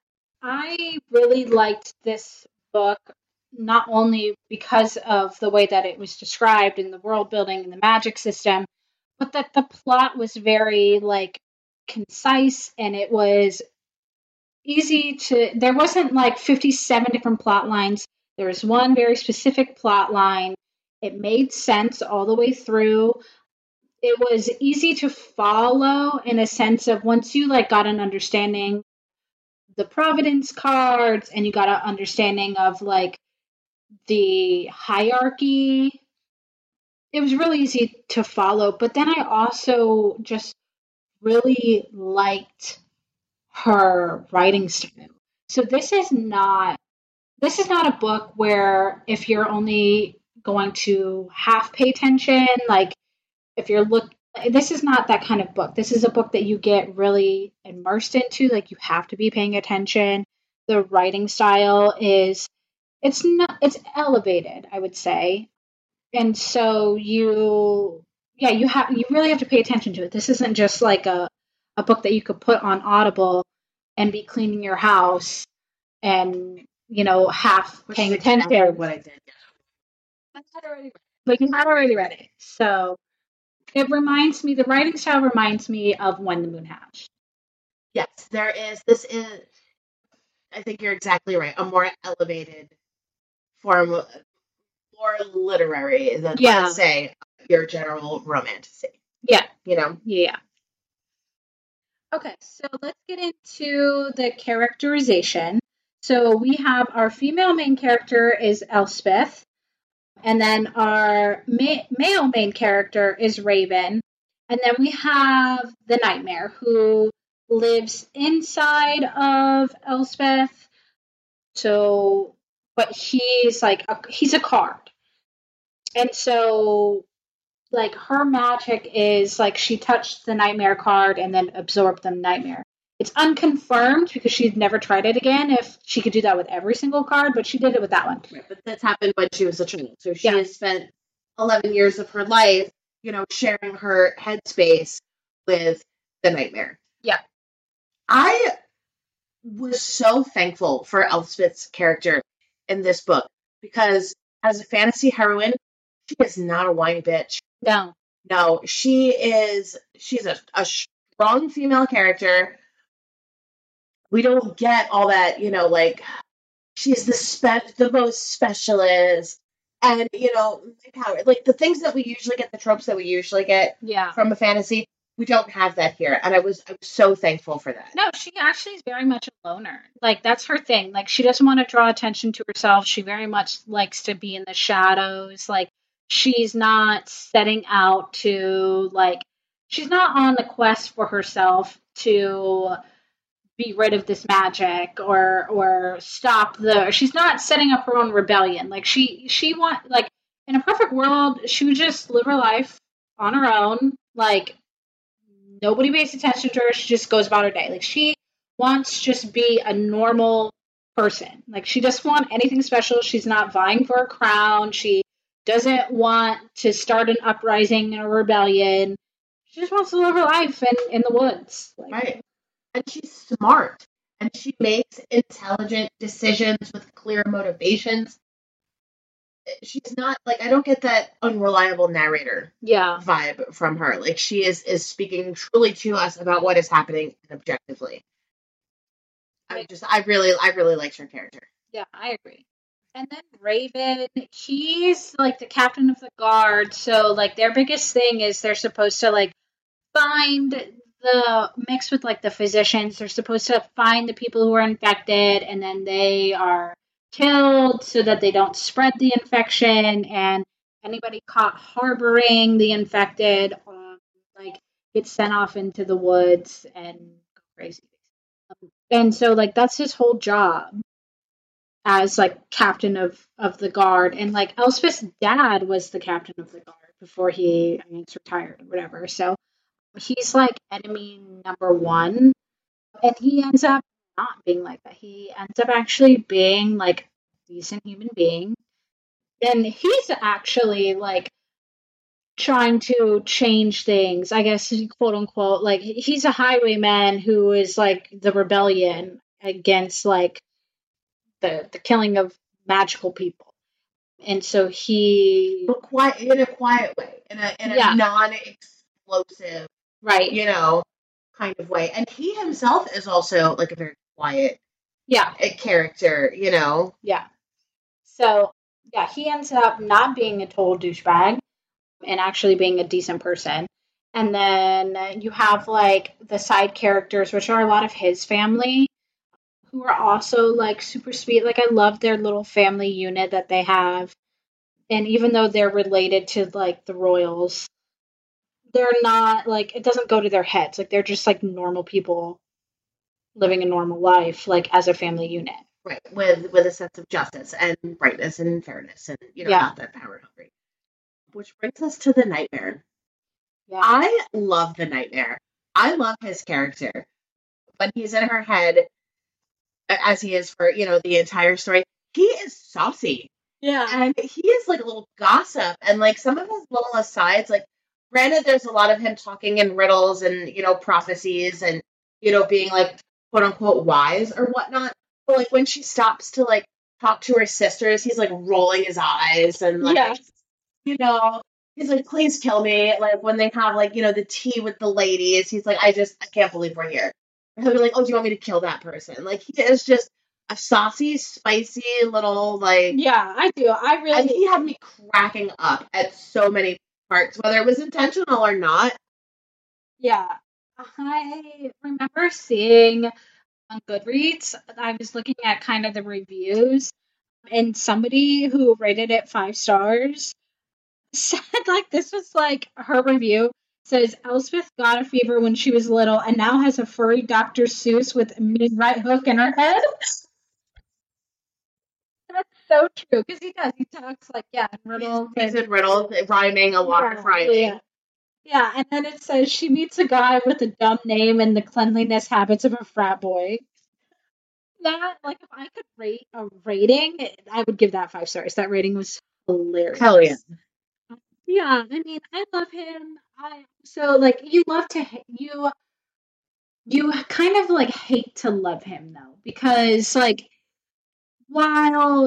I really liked this book not only because of the way that it was described in the world building and the magic system, but that the plot was very like concise and it was easy to there wasn't like fifty-seven different plot lines. There was one very specific plot line. It made sense all the way through. It was easy to follow in a sense of once you like got an understanding the Providence cards and you got an understanding of like the hierarchy. It was really easy to follow, but then I also just really liked her writing style. So this is not this is not a book where if you're only going to half pay attention, like if you're look this is not that kind of book. This is a book that you get really immersed into, like you have to be paying attention. The writing style is it's not it's elevated, I would say. And so you yeah, you have you really have to pay attention to it. This isn't just like a a book that you could put on Audible and be cleaning your house and you know half which paying is exactly attention. what I did. but you had already read it. So it reminds me, the writing style reminds me of When the Moon Hatched. Yes, there is. This is, I think you're exactly right, a more elevated form, more literary than, Yeah. let's say, your general romantasy. Yeah. You know? Yeah. Okay, so let's get into the characterization. So we have our female main character is Elspeth, and then our ma- male main character is Raven, and then we have the Nightmare who lives inside of Elspeth. So, but he's like a, he's a card, and so like her magic is like she touched the Nightmare card and then absorbed the Nightmare. It's unconfirmed because she'd never tried it again if she could do that with every single card, but she did it with that one. Right, but that's happened when she was a child. So she Yeah. has spent eleven years of her life, you know, sharing her headspace with the Nightmare. Yeah. I was so thankful for Elspeth's character in this book because as a fantasy heroine, she is not a whiny bitch. No. No, she is, she's a, a strong female character. We don't get all that, you know, like, she's the spe- the most specialist, and you know, power, like the things that we usually get, the tropes that we usually get Yeah. from a fantasy. We don't have that here, and I was I was so thankful for that. No, she actually is very much a loner. Like that's her thing. Like she doesn't want to draw attention to herself. She very much likes to be in the shadows. Like she's not setting out to like she's not on the quest for herself to be rid of this magic or or stop the she's not setting up her own rebellion. Like she she want like in a perfect world she would just live her life on her own. Like nobody pays attention to her. She just goes about her day. Like she wants to just be a normal person. Like she doesn't want anything special. She's not vying for a crown. She doesn't want to start an uprising and a rebellion. She just wants to live her life in, in the woods. Like, Right. And she's smart. And she makes intelligent decisions with clear motivations. She's not like I don't get that unreliable narrator yeah. vibe from her. Like she is is speaking truly to us about what is happening objectively. I just I really I really liked her character. Yeah, I agree. And then Raven, he's like the captain of the guard. So like their biggest thing is they're supposed to like find the mix with like the physicians. They're supposed to find the people who are infected and then they are killed so that they don't spread the infection, and anybody caught harboring the infected um, like gets sent off into the woods and go crazy. Um, and so like that's his whole job as like captain of of the guard, and like Elspeth's dad was the captain of the guard before he I mean, retired or whatever. So he's like enemy number one, and he ends up not being like that. He ends up actually being like a decent human being, and he's actually like trying to change things, I guess, quote unquote. Like he's a highwayman who is like the rebellion against like the the killing of magical people, and so he But quiet in a quiet way, in a in a Yeah. non-explosive, right you know, kind of way. And he himself is also like a very quiet yeah uh, character, you know. yeah so yeah he ends up not being a total douchebag and actually being a decent person. And then you have like the side characters, which are a lot of his family, who are also like super sweet. Like I love their little family unit that they have. And even though they're related to like the royals, they're not like it doesn't go to their heads. Like they're just like normal people living a normal life, like as a family unit. Right, with with a sense of justice and rightness and fairness, and you know, Yeah. not that power hungry. Which brings us to the Nightmare. Yeah. I love the Nightmare. I love his character when he's in her head, as he is for you know the entire story. He is saucy. Yeah. And he is like a little gossip, and like some of his little asides, like granted there's a lot of him talking in riddles and you know prophecies and you know being like quote unquote wise or whatnot. But like when she stops to like talk to her sisters, he's like rolling his eyes and like Yeah. you know, he's like, please kill me. Like when they have like, you know, the tea with the ladies, he's like, I just, I can't believe we're here. And he'll be like, oh, do you want me to kill that person? Like he is just a saucy, spicy little like, Yeah, I do. I and really, he had me cracking up at so many parts, whether it was intentional or not. yeah. I remember seeing on Goodreads, I was looking at kind of the reviews, and somebody who rated it five stars said like this was like her review says Elspeth got a fever when she was little and now has a furry Doctor Seuss with a mean right hook in her head. That's so true because he does. He talks like yeah, in riddles He's and in riddles, rhyming a lot yeah, of rhyming. yeah, yeah. And then it says she meets a guy with a dumb name and the cleanliness habits of a frat boy. That like if I could rate a rating, I would give that five stars. That rating was hilarious. Hell yeah. Yeah, I mean, I love him. I so like you love to ha- you you kind of like hate to love him though because like while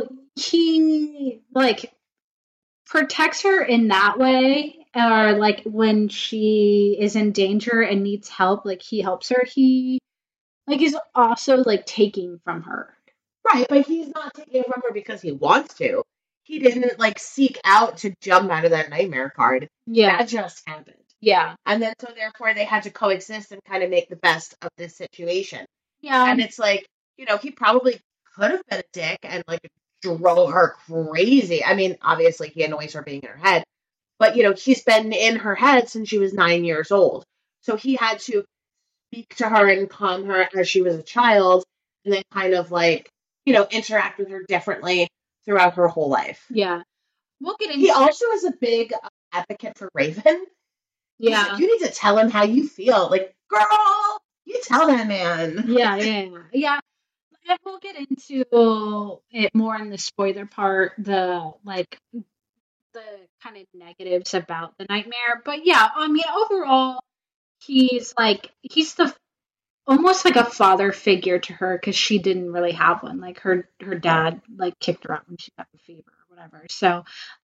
he like protects her in that way or like when she is in danger and needs help like he helps her he like is also like taking from her. Right, but he's not taking it from her because he wants to. He didn't like seek out to jump out of that nightmare card. Yeah. That just happened. Yeah. And then so therefore they had to coexist and kind of make the best of this situation. Yeah. And it's like, you know, he probably could have been a dick and like drove her crazy. I mean, obviously he annoys her being in her head, but you know, he's been in her head since she was nine years old. So he had to speak to her and calm her as she was a child and then kind of like, you know, interact with her differently throughout her whole life. Yeah. We'll get into He also is a big advocate for Raven. Yeah. Like, you need to tell him how you feel. Like, girl, you tell that man. Yeah, yeah, yeah. Yeah. And we'll get into it more in the spoiler part, the like the kind of negatives about the nightmare. But yeah, I mean overall he's like he's the almost like a father figure to her because she didn't really have one. Like her her dad like kicked her out when she got the fever or whatever. So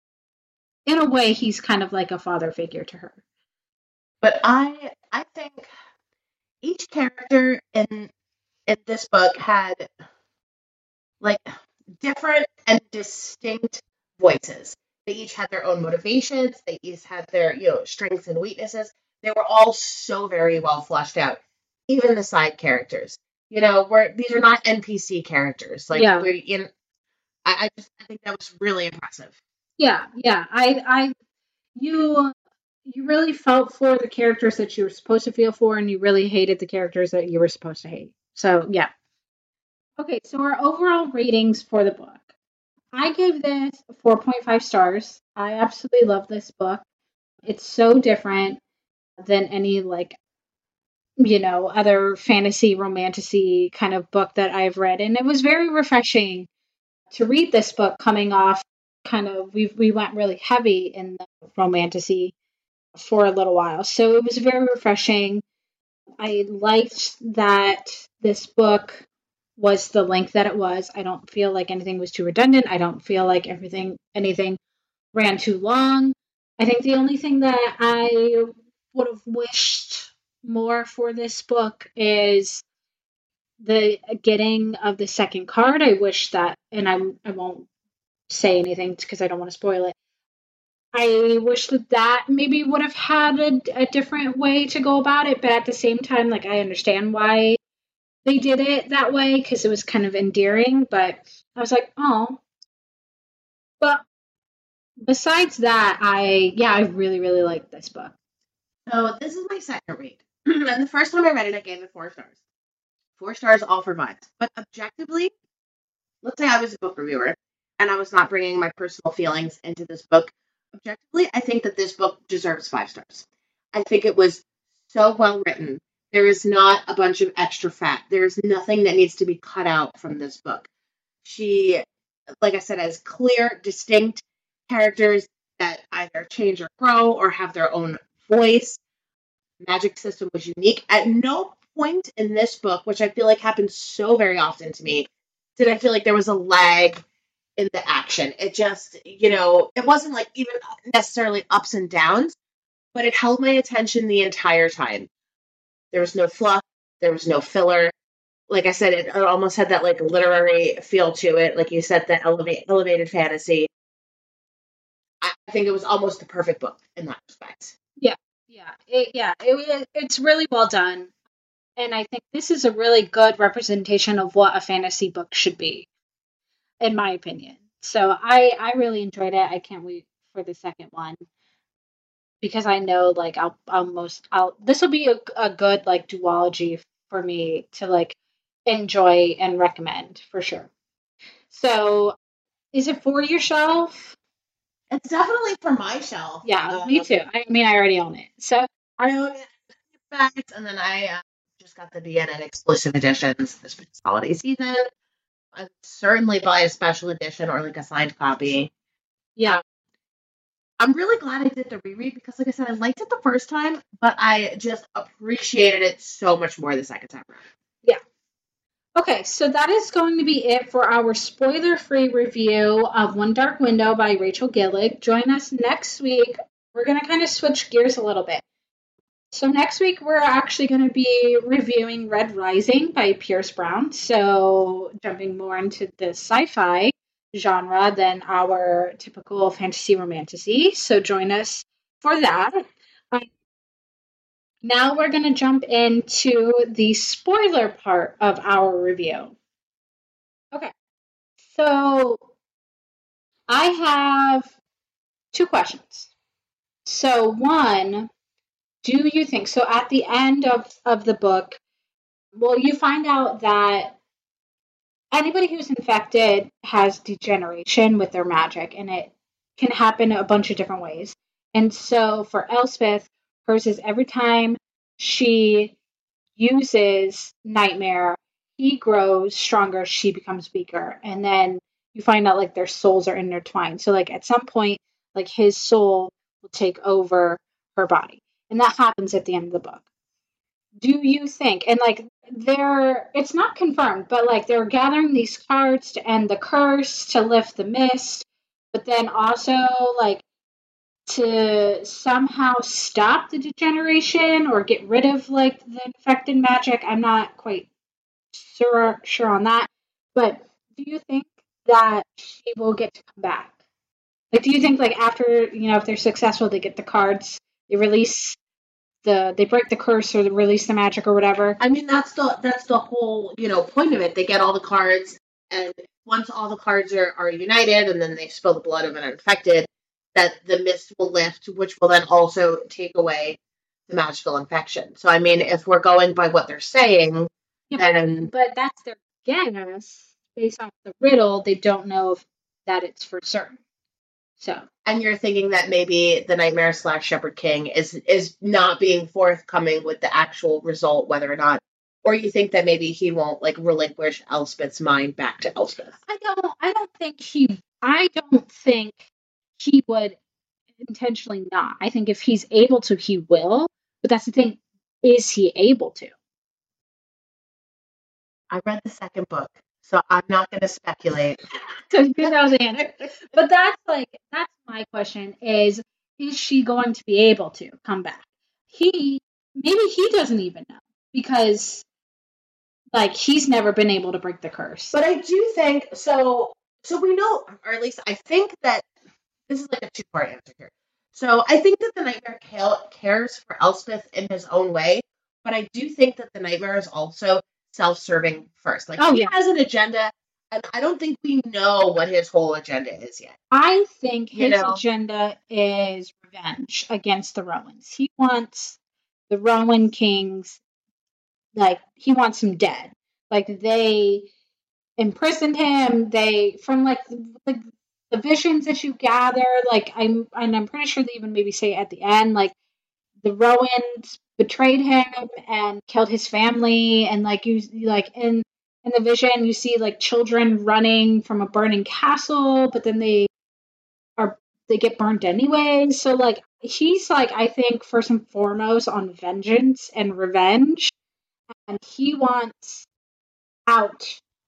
in a way he's kind of like a father figure to her. But I I think each character in in this book had like different and distinct voices. They each had their own motivations. They each had their, you know, strengths and weaknesses. They were all so very well fleshed out. Even the side characters, you know, where these are not N P C characters. Like, Yeah. we're in. I, I just I think that was really impressive. Yeah, yeah. I, I, you, you really felt for the characters that you were supposed to feel for, and you really hated the characters that you were supposed to hate. So yeah. Okay, so our overall ratings for the book. I gave this four point five stars. I absolutely love this book. It's so different than any like you know other fantasy romantasy kind of book that I've read, and it was very refreshing to read this book coming off kind of we we went really heavy in the romantasy for a little while. So it was very refreshing. I liked that this book was the length that it was. I don't feel like anything was too redundant. I don't feel like everything anything ran too long. I think the only thing that I would have wished more for this book is the getting of the second card. I wish that, and I I won't say anything because I don't want to spoil it. I wish that that maybe would have had a, a different way to go about it, but at the same time, like I understand why they did it that way because it was kind of endearing. But I was like, oh. But besides that, I yeah, I really really like this book. So this is my second read. And the first time I read it, I gave it four stars. Four stars all for vibes. But objectively, let's say I was a book reviewer and I was not bringing my personal feelings into this book. Objectively, I think that this book deserves five stars. I think it was so well written. There is not a bunch of extra fat. There is nothing that needs to be cut out from this book. She, like I said, has clear, distinct characters that either change or grow or have their own voice. Magic system was unique. At no point in this book, which I feel like happens so very often to me, did I feel like there was a lag in the action. It just, you know, it wasn't like even necessarily ups and downs, but it held my attention the entire time. There was no fluff, there was no filler. Like I said, it, it almost had that like literary feel to it. Like you said, that elevate, elevated fantasy. I think it was almost the perfect book in that respect. Yeah, yeah, it, yeah. It, it's really well done, and I think this is a really good representation of what a fantasy book should be, in my opinion. So I I really enjoyed it. I can't wait for the second one because I know like I'll I'll most I'll this will be a, a good like duology for me to like enjoy and recommend for sure. So is it for your shelf? It's definitely for my shelf. Yeah, Uh, me too. I mean, I already own it. So I own it back, and then I uh, just got the B N N exclusive editions this holiday season. I certainly buy a special edition or like a signed copy. yeah, Um, I'm really glad I did the reread because, like I said, I liked it the first time, but I just appreciated it so much more the second time around. yeah. Okay, so that is going to be it for our spoiler-free review of One Dark Window by Rachel Gillig. Join us next week. We're going to kind of switch gears a little bit. So next week we're actually going to be reviewing Red Rising by Pierce Brown. So jumping more into the sci-fi genre than our typical fantasy romantasy. So join us for that. Um, now we're going to jump into the spoiler part of our review. Okay. So I have two questions. So one, do you think so at the end of, of the book, well, you find out that anybody who's infected has degeneration with their magic, and it can happen a bunch of different ways. And so for Elspeth, hers is every time she uses Nightmare, he grows stronger, she becomes weaker. And then you find out like their souls are intertwined. So like at some point, like his soul will take over her body. And that happens at the end of the book. Do you think, and like they're it's not confirmed, but like they're gathering these cards to end the curse, to lift the mist, but then also like to somehow stop the degeneration or get rid of like the infected magic. I'm not quite sure sure on that. But do you think that she will get to come back? Like do you think like after, you know, if they're successful, they get the cards, they release the they break the curse or they release the magic or whatever? I mean, that's the that's the whole, you know, point of it. They get all the cards, and once all the cards are, are united, and then they spill the blood of an infected, that the mist will lift, which will then also take away the magical infection. So, I mean, if we're going by what they're saying, Yeah, then but that's their guess based off the riddle. They don't know if that it's for certain. So, and you're thinking that maybe the Nightmare slash Shepherd King is is not being forthcoming with the actual result, whether or not, or you think that maybe he won't like relinquish Elspeth's mind back to Elspeth. I don't. I don't think he. I don't think he would intentionally not. I think if he's able to, he will. But that's the thing. Is he able to? I read the second book, so I'm not going to speculate. So you know the answer. But that's like that's my question: is is she going to be able to come back? He maybe he doesn't even know because like he's never been able to break the curse. But I do think so. So we know, or at least I think that this is like a two part answer here. So I think that the Nightmare cares for Elspeth in his own way, but I do think that the Nightmare is also self serving first. Like Oh, he yeah. has an agenda, and I don't think we know what his whole agenda is yet. I think You his know? agenda is revenge against the Rowans. He wants the Rowan kings, like, he wants them dead. Like, they imprisoned him. They, from like the, the visions that you gather, like, I'm, and I'm pretty sure they even maybe say at the end, like, the Rowans betrayed him and killed his family, and like you, like in in the vision, you see like children running from a burning castle, but then they are they get burnt anyway. So like he's like I think first and foremost on vengeance and revenge, and he wants out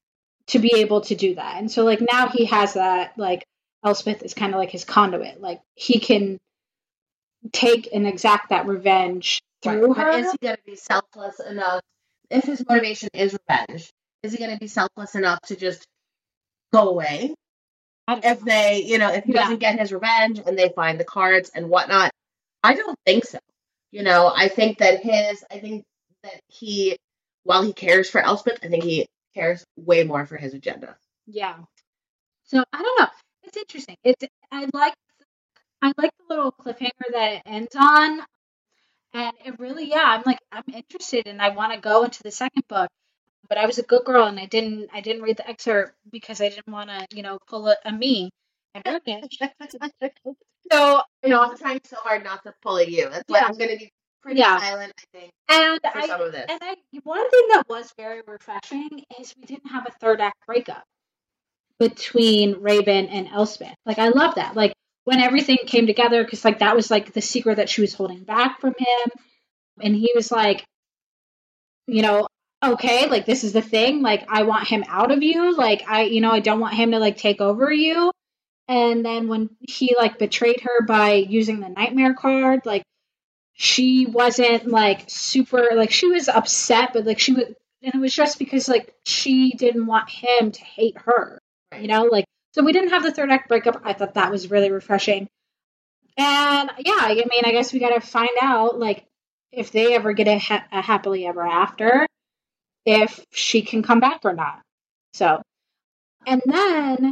to be able to do that. And so like now he has that, like Elspeth is kind of like his conduit. Like he can take and exact that revenge through Right. her. But is he going to be selfless enough? If his motivation is revenge, is he going to be selfless enough to just go away? If they, you know, if he Yeah. doesn't get his revenge and they find the cards and whatnot, I don't think so. You know, I think that his, I think that he, while he cares for Elspeth, I think he cares way more for his agenda. Yeah. So I don't know. It's interesting. It's I like I like the little cliffhanger that it ends on, and it really, yeah, I'm like I'm interested and I want to go into the second book. But I was a good girl and I didn't I didn't read the excerpt because I didn't want to, you know, pull a, a me and ruin it. So You know, I'm trying so hard not to pull at you. That's why Yeah. I'm going to be pretty Yeah. silent, I think, and for I some of this. and I one thing that was very refreshing is we didn't have a third act breakup between Raven and Elspeth. Like I love that. Like when everything came together, because like that was like the secret that she was holding back from him, and he was like, you know, okay, like this is the thing. Like I want him out of you. Like I, you know, I don't want him to like take over you. And then when he like betrayed her by using the nightmare card, like she wasn't like super, like she was upset, but like she was, and it was just because like she didn't want him to hate her, you know, like so we didn't have the third act breakup. I thought that was really refreshing. And yeah, I mean, I guess we got to find out like if they ever get a, ha- a happily ever after, if she can come back or not. So, and then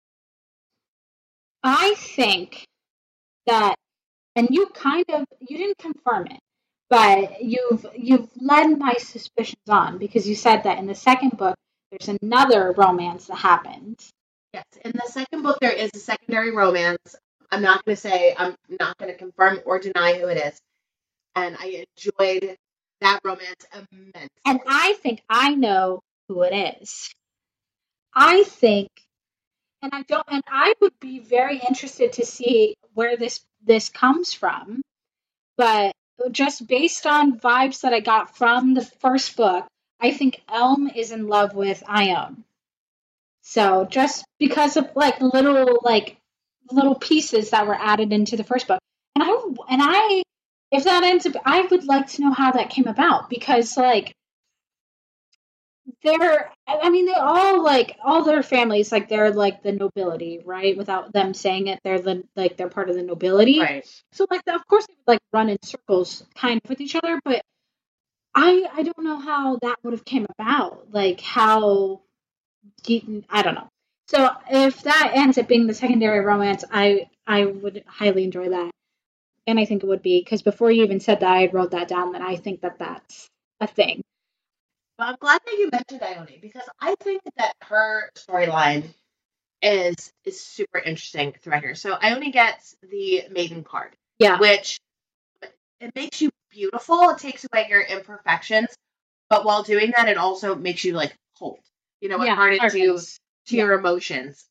I think that, and you kind of, you didn't confirm it, but you've you've led my suspicions on because you said that in the second book there's another romance that happens. Yes, in the second book there is a secondary romance. I'm not going to say, I'm not going to confirm or deny who it is. And I enjoyed that romance immensely. And I think I know who it is. I think, and I don't, and I would be very interested to see where this this comes from. But just based on vibes that I got from the first book, I think Elm is in love with Ione. So just because of like little like little pieces that were added into the first book, and I and I, if that ends up, I would like to know how that came about because like they're, I mean, they all like all their families like they're like the nobility, right? Without them saying it, they're the like they're part of the nobility. Right. So like of course they would like run in circles kind of with each other, but I I don't know how that would have came about. Like how I don't know. So if that ends up being the secondary romance, I I would highly enjoy that, and I think it would be because before you even said that, I wrote that down. That I think that that's a thing. Well, I'm glad that you mentioned Ione because I think that her storyline is is super interesting throughout here. So Ione gets the maiden card, Yeah, which it makes you beautiful. It takes away your imperfections, but while doing that, it also makes you like cold. You know, it yeah, hardened you hardens. to Yeah. your emotions.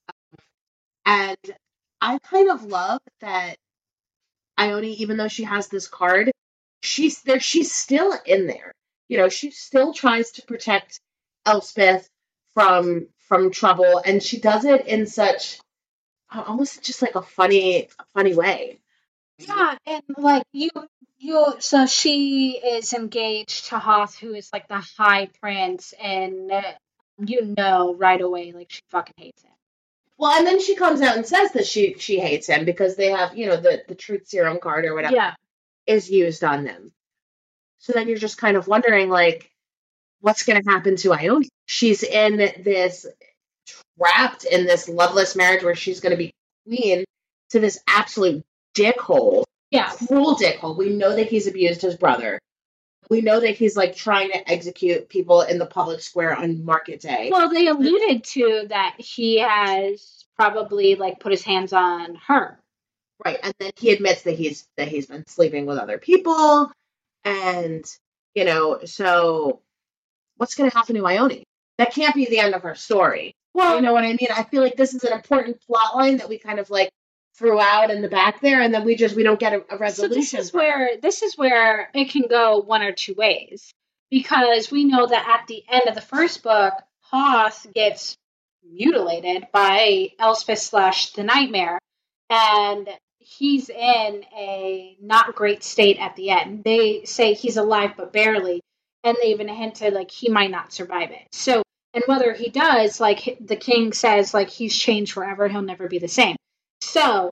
And I kind of love that Ione, even though she has this card, she's there. She's still in there. You know, she still tries to protect Elspeth from from trouble, and she does it in such almost just like a funny, funny way. Yeah, and like you, you. So she is engaged to Hoth, who is like the High Prince, and uh, you know right away, like she fucking hates him. Well, and then she comes out and says that she she hates him because they have, you know, the the truth serum card or whatever Yeah, is used on them. So then you're just kind of wondering, like, what's going to happen to Ione? She's in this trapped in this loveless marriage where she's going to be queen to this absolute dickhole, yeah, cruel dickhole. We know that he's abused his brother. We know that he's like trying to execute people in the public square on market day. Well, they alluded to that he has probably like put his hands on her. Right, and then he admits that he's that he's been sleeping with other people, and you know, so what's going to happen to Ione? That can't be the end of her story. Well, you know what I mean? I feel like this is an important plot line that we kind of like threw out in the back there, and then we just we don't get a, a resolution. So this is where this is where it can go one or two ways because we know that at the end of the first book, Hoth gets mutilated by Elspeth slash the Nightmare, and he's in a not great state at the end. They say he's alive but barely, and they even hinted like he might not survive it. So, and whether he does, like the king says, like he's changed forever, he'll never be the same. So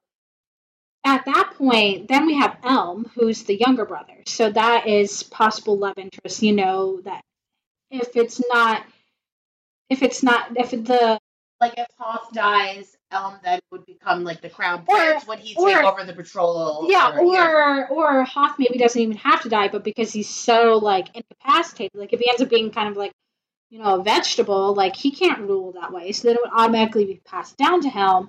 at that point, then we have Elm, who's the younger brother. So that is possible love interest. You know that if it's not, if it's not, if the like if Hoth dies, Elm then would become like the crown prince. Would he take or, over the patrol? Yeah, or or yeah. or Hoth maybe doesn't even have to die, but because he's so like incapacitated, like if he ends up being kind of like, you know, a vegetable, like he can't rule that way, so then it would automatically be passed down to him.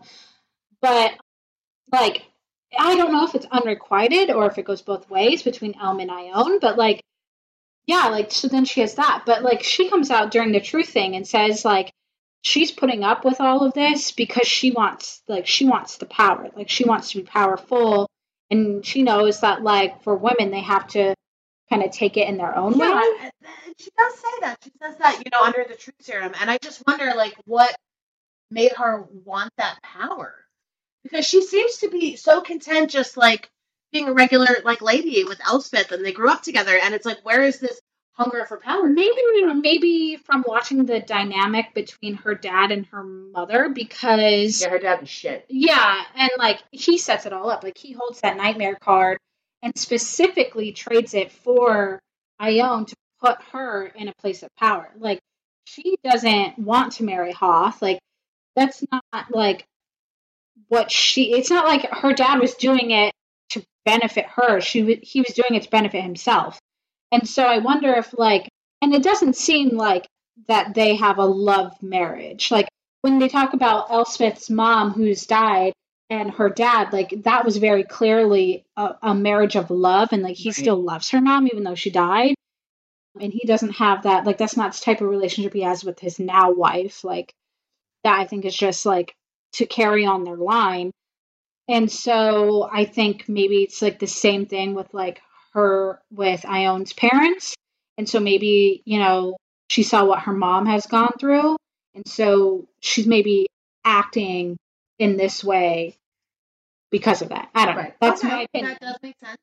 But like, I don't know if it's unrequited or if it goes both ways between Elm and Ione, but like, yeah, like so then she has that, but like she comes out during the truth thing and says like she's putting up with all of this because she wants like she wants the power, like she wants to be powerful, and she knows that like for women they have to kind of take it in their own yeah, way. she does say that. She says that, you know, under the truth serum, and I just wonder like what made her want that power, because she seems to be so content just like being a regular like lady with Elspeth, and they grew up together, and it's like, where is this hunger for power? Maybe maybe from watching the dynamic between her dad and her mother, because yeah, her dad was shit. Yeah, and like he sets it all up. Like he holds that nightmare card and specifically trades it for Ione to put her in a place of power. Like she doesn't want to marry Hoth. Like that's not like what she. It's not like her dad was doing it to benefit her. She he was doing it to benefit himself. And so I wonder if like, and it doesn't seem like that they have a love marriage. Like when they talk about Elspeth's mom who's died and her dad, like that was very clearly a, a marriage of love, and like he Right. still loves her mom even though she died. And he doesn't have that, like that's not the type of relationship he has with his now wife. Like that I think is just like to carry on their line. And so I think maybe it's like the same thing with like her with Ione's parents. And so maybe, you know, she saw what her mom has gone through. And so she's maybe acting in this way because of that. I don't Right. know. That's okay, my opinion. That does make sense.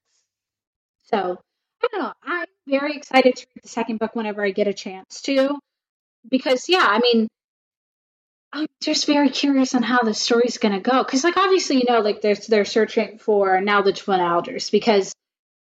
So I don't know. I'm very excited to read the second book whenever I get a chance to. Because, yeah, I mean, I'm just very curious on how the story's going to go. Because, like, obviously, you know, like, they're, they're searching for now the Twin Elders because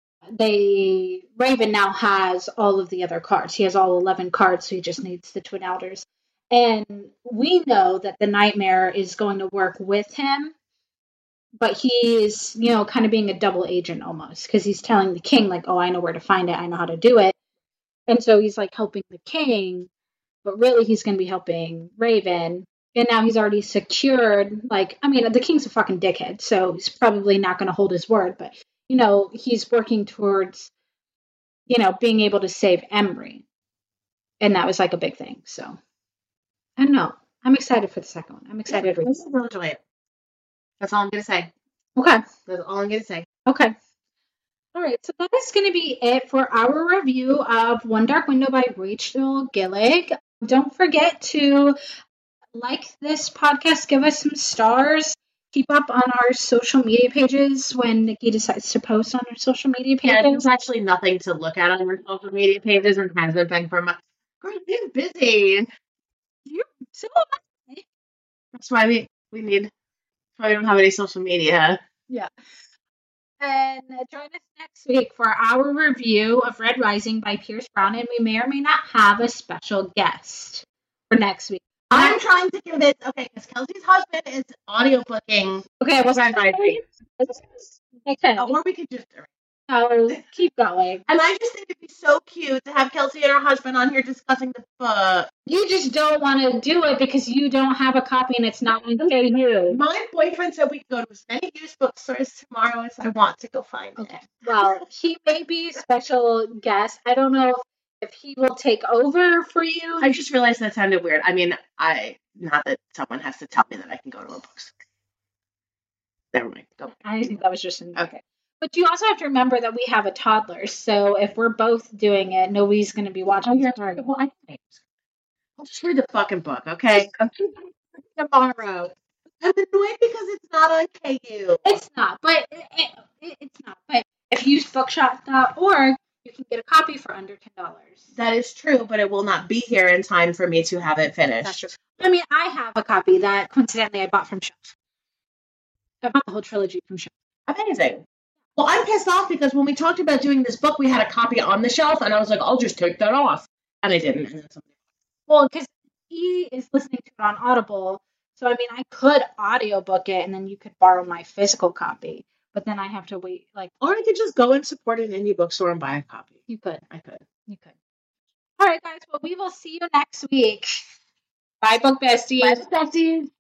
they, Raven now has all of the other cards. He has all eleven cards, so he just needs the Twin Elders. And we know that the Nightmare is going to work with him, but he is, you know, kind of being a double agent almost because he's telling the king, like, oh, I know where to find it. I know how to do it. And so he's, like, helping the king, but really he's going to be helping Raven. And now he's already secured, like, I mean, the king's a fucking dickhead, so he's probably not going to hold his word, but, you know, he's working towards, you know, being able to save Emery. And that was, like, a big thing, so. I don't know. I'm excited for the second one. I'm excited to read it. I'll enjoy it. That's all I'm going to say. Okay. That's all I'm going to say. Okay. All right, so that is going to be it for our review of One Dark Window by Rachel Gillig. Don't forget to like this podcast, give us some stars, keep up on our social media pages when Nikki decides to post on our social media pages. Yeah, there's actually nothing to look at on our social media pages and hasn't been for months. Girl, you're busy. You're so That's why we, we need, that's why we don't have any social media. Yeah. And join us next week for our review of Red Rising by Pierce Brown, and we may or may not have a special guest for next week. I'm trying to convince, okay, because Kelsey's husband is audiobooking. Okay, well, Red Rising. Okay. Or we could just, Oh, keep going. and I just think it'd be so cute to have Kelsey and her husband on here discussing the book. You just don't want to do it because you don't have a copy and it's not in you. My boyfriend said we could go to as many used bookstores tomorrow as I want to go find Okay. it. Well, he may be a special guest. I don't know if he will take over for you. I just realized that sounded weird. I mean, I not that someone has to tell me that I can go to a bookstore. Never mind. Go. I think that was just an Okay. But you also have to remember that we have a toddler, so if we're both doing it, nobody's going to be watching. Oh, you're right. Well, I I'll just read the fucking book, okay? tomorrow. I'm annoyed because it's not on K U. It's not, but it, it, it's not. But if you use bookshop dot org, you can get a copy for under ten dollars. That is true, but it will not be here in time for me to have it finished. That's true. I mean, I have a copy that coincidentally I bought from Shelf. I bought the whole trilogy from Shelf. Amazing. Well, I'm pissed off because when we talked about doing this book, we had a copy on the shelf, and I was like, I'll just take that off. And I didn't. And then somebody... Well, because he is listening to it on Audible, so I mean, I could audiobook it, and then you could borrow my physical copy. But then I have to wait, like... Or I could just go and support an indie bookstore and buy a copy. You could. I could. You could. All right, guys. Well, we will see you next week. Bye, Book Besties. Bye, Besties.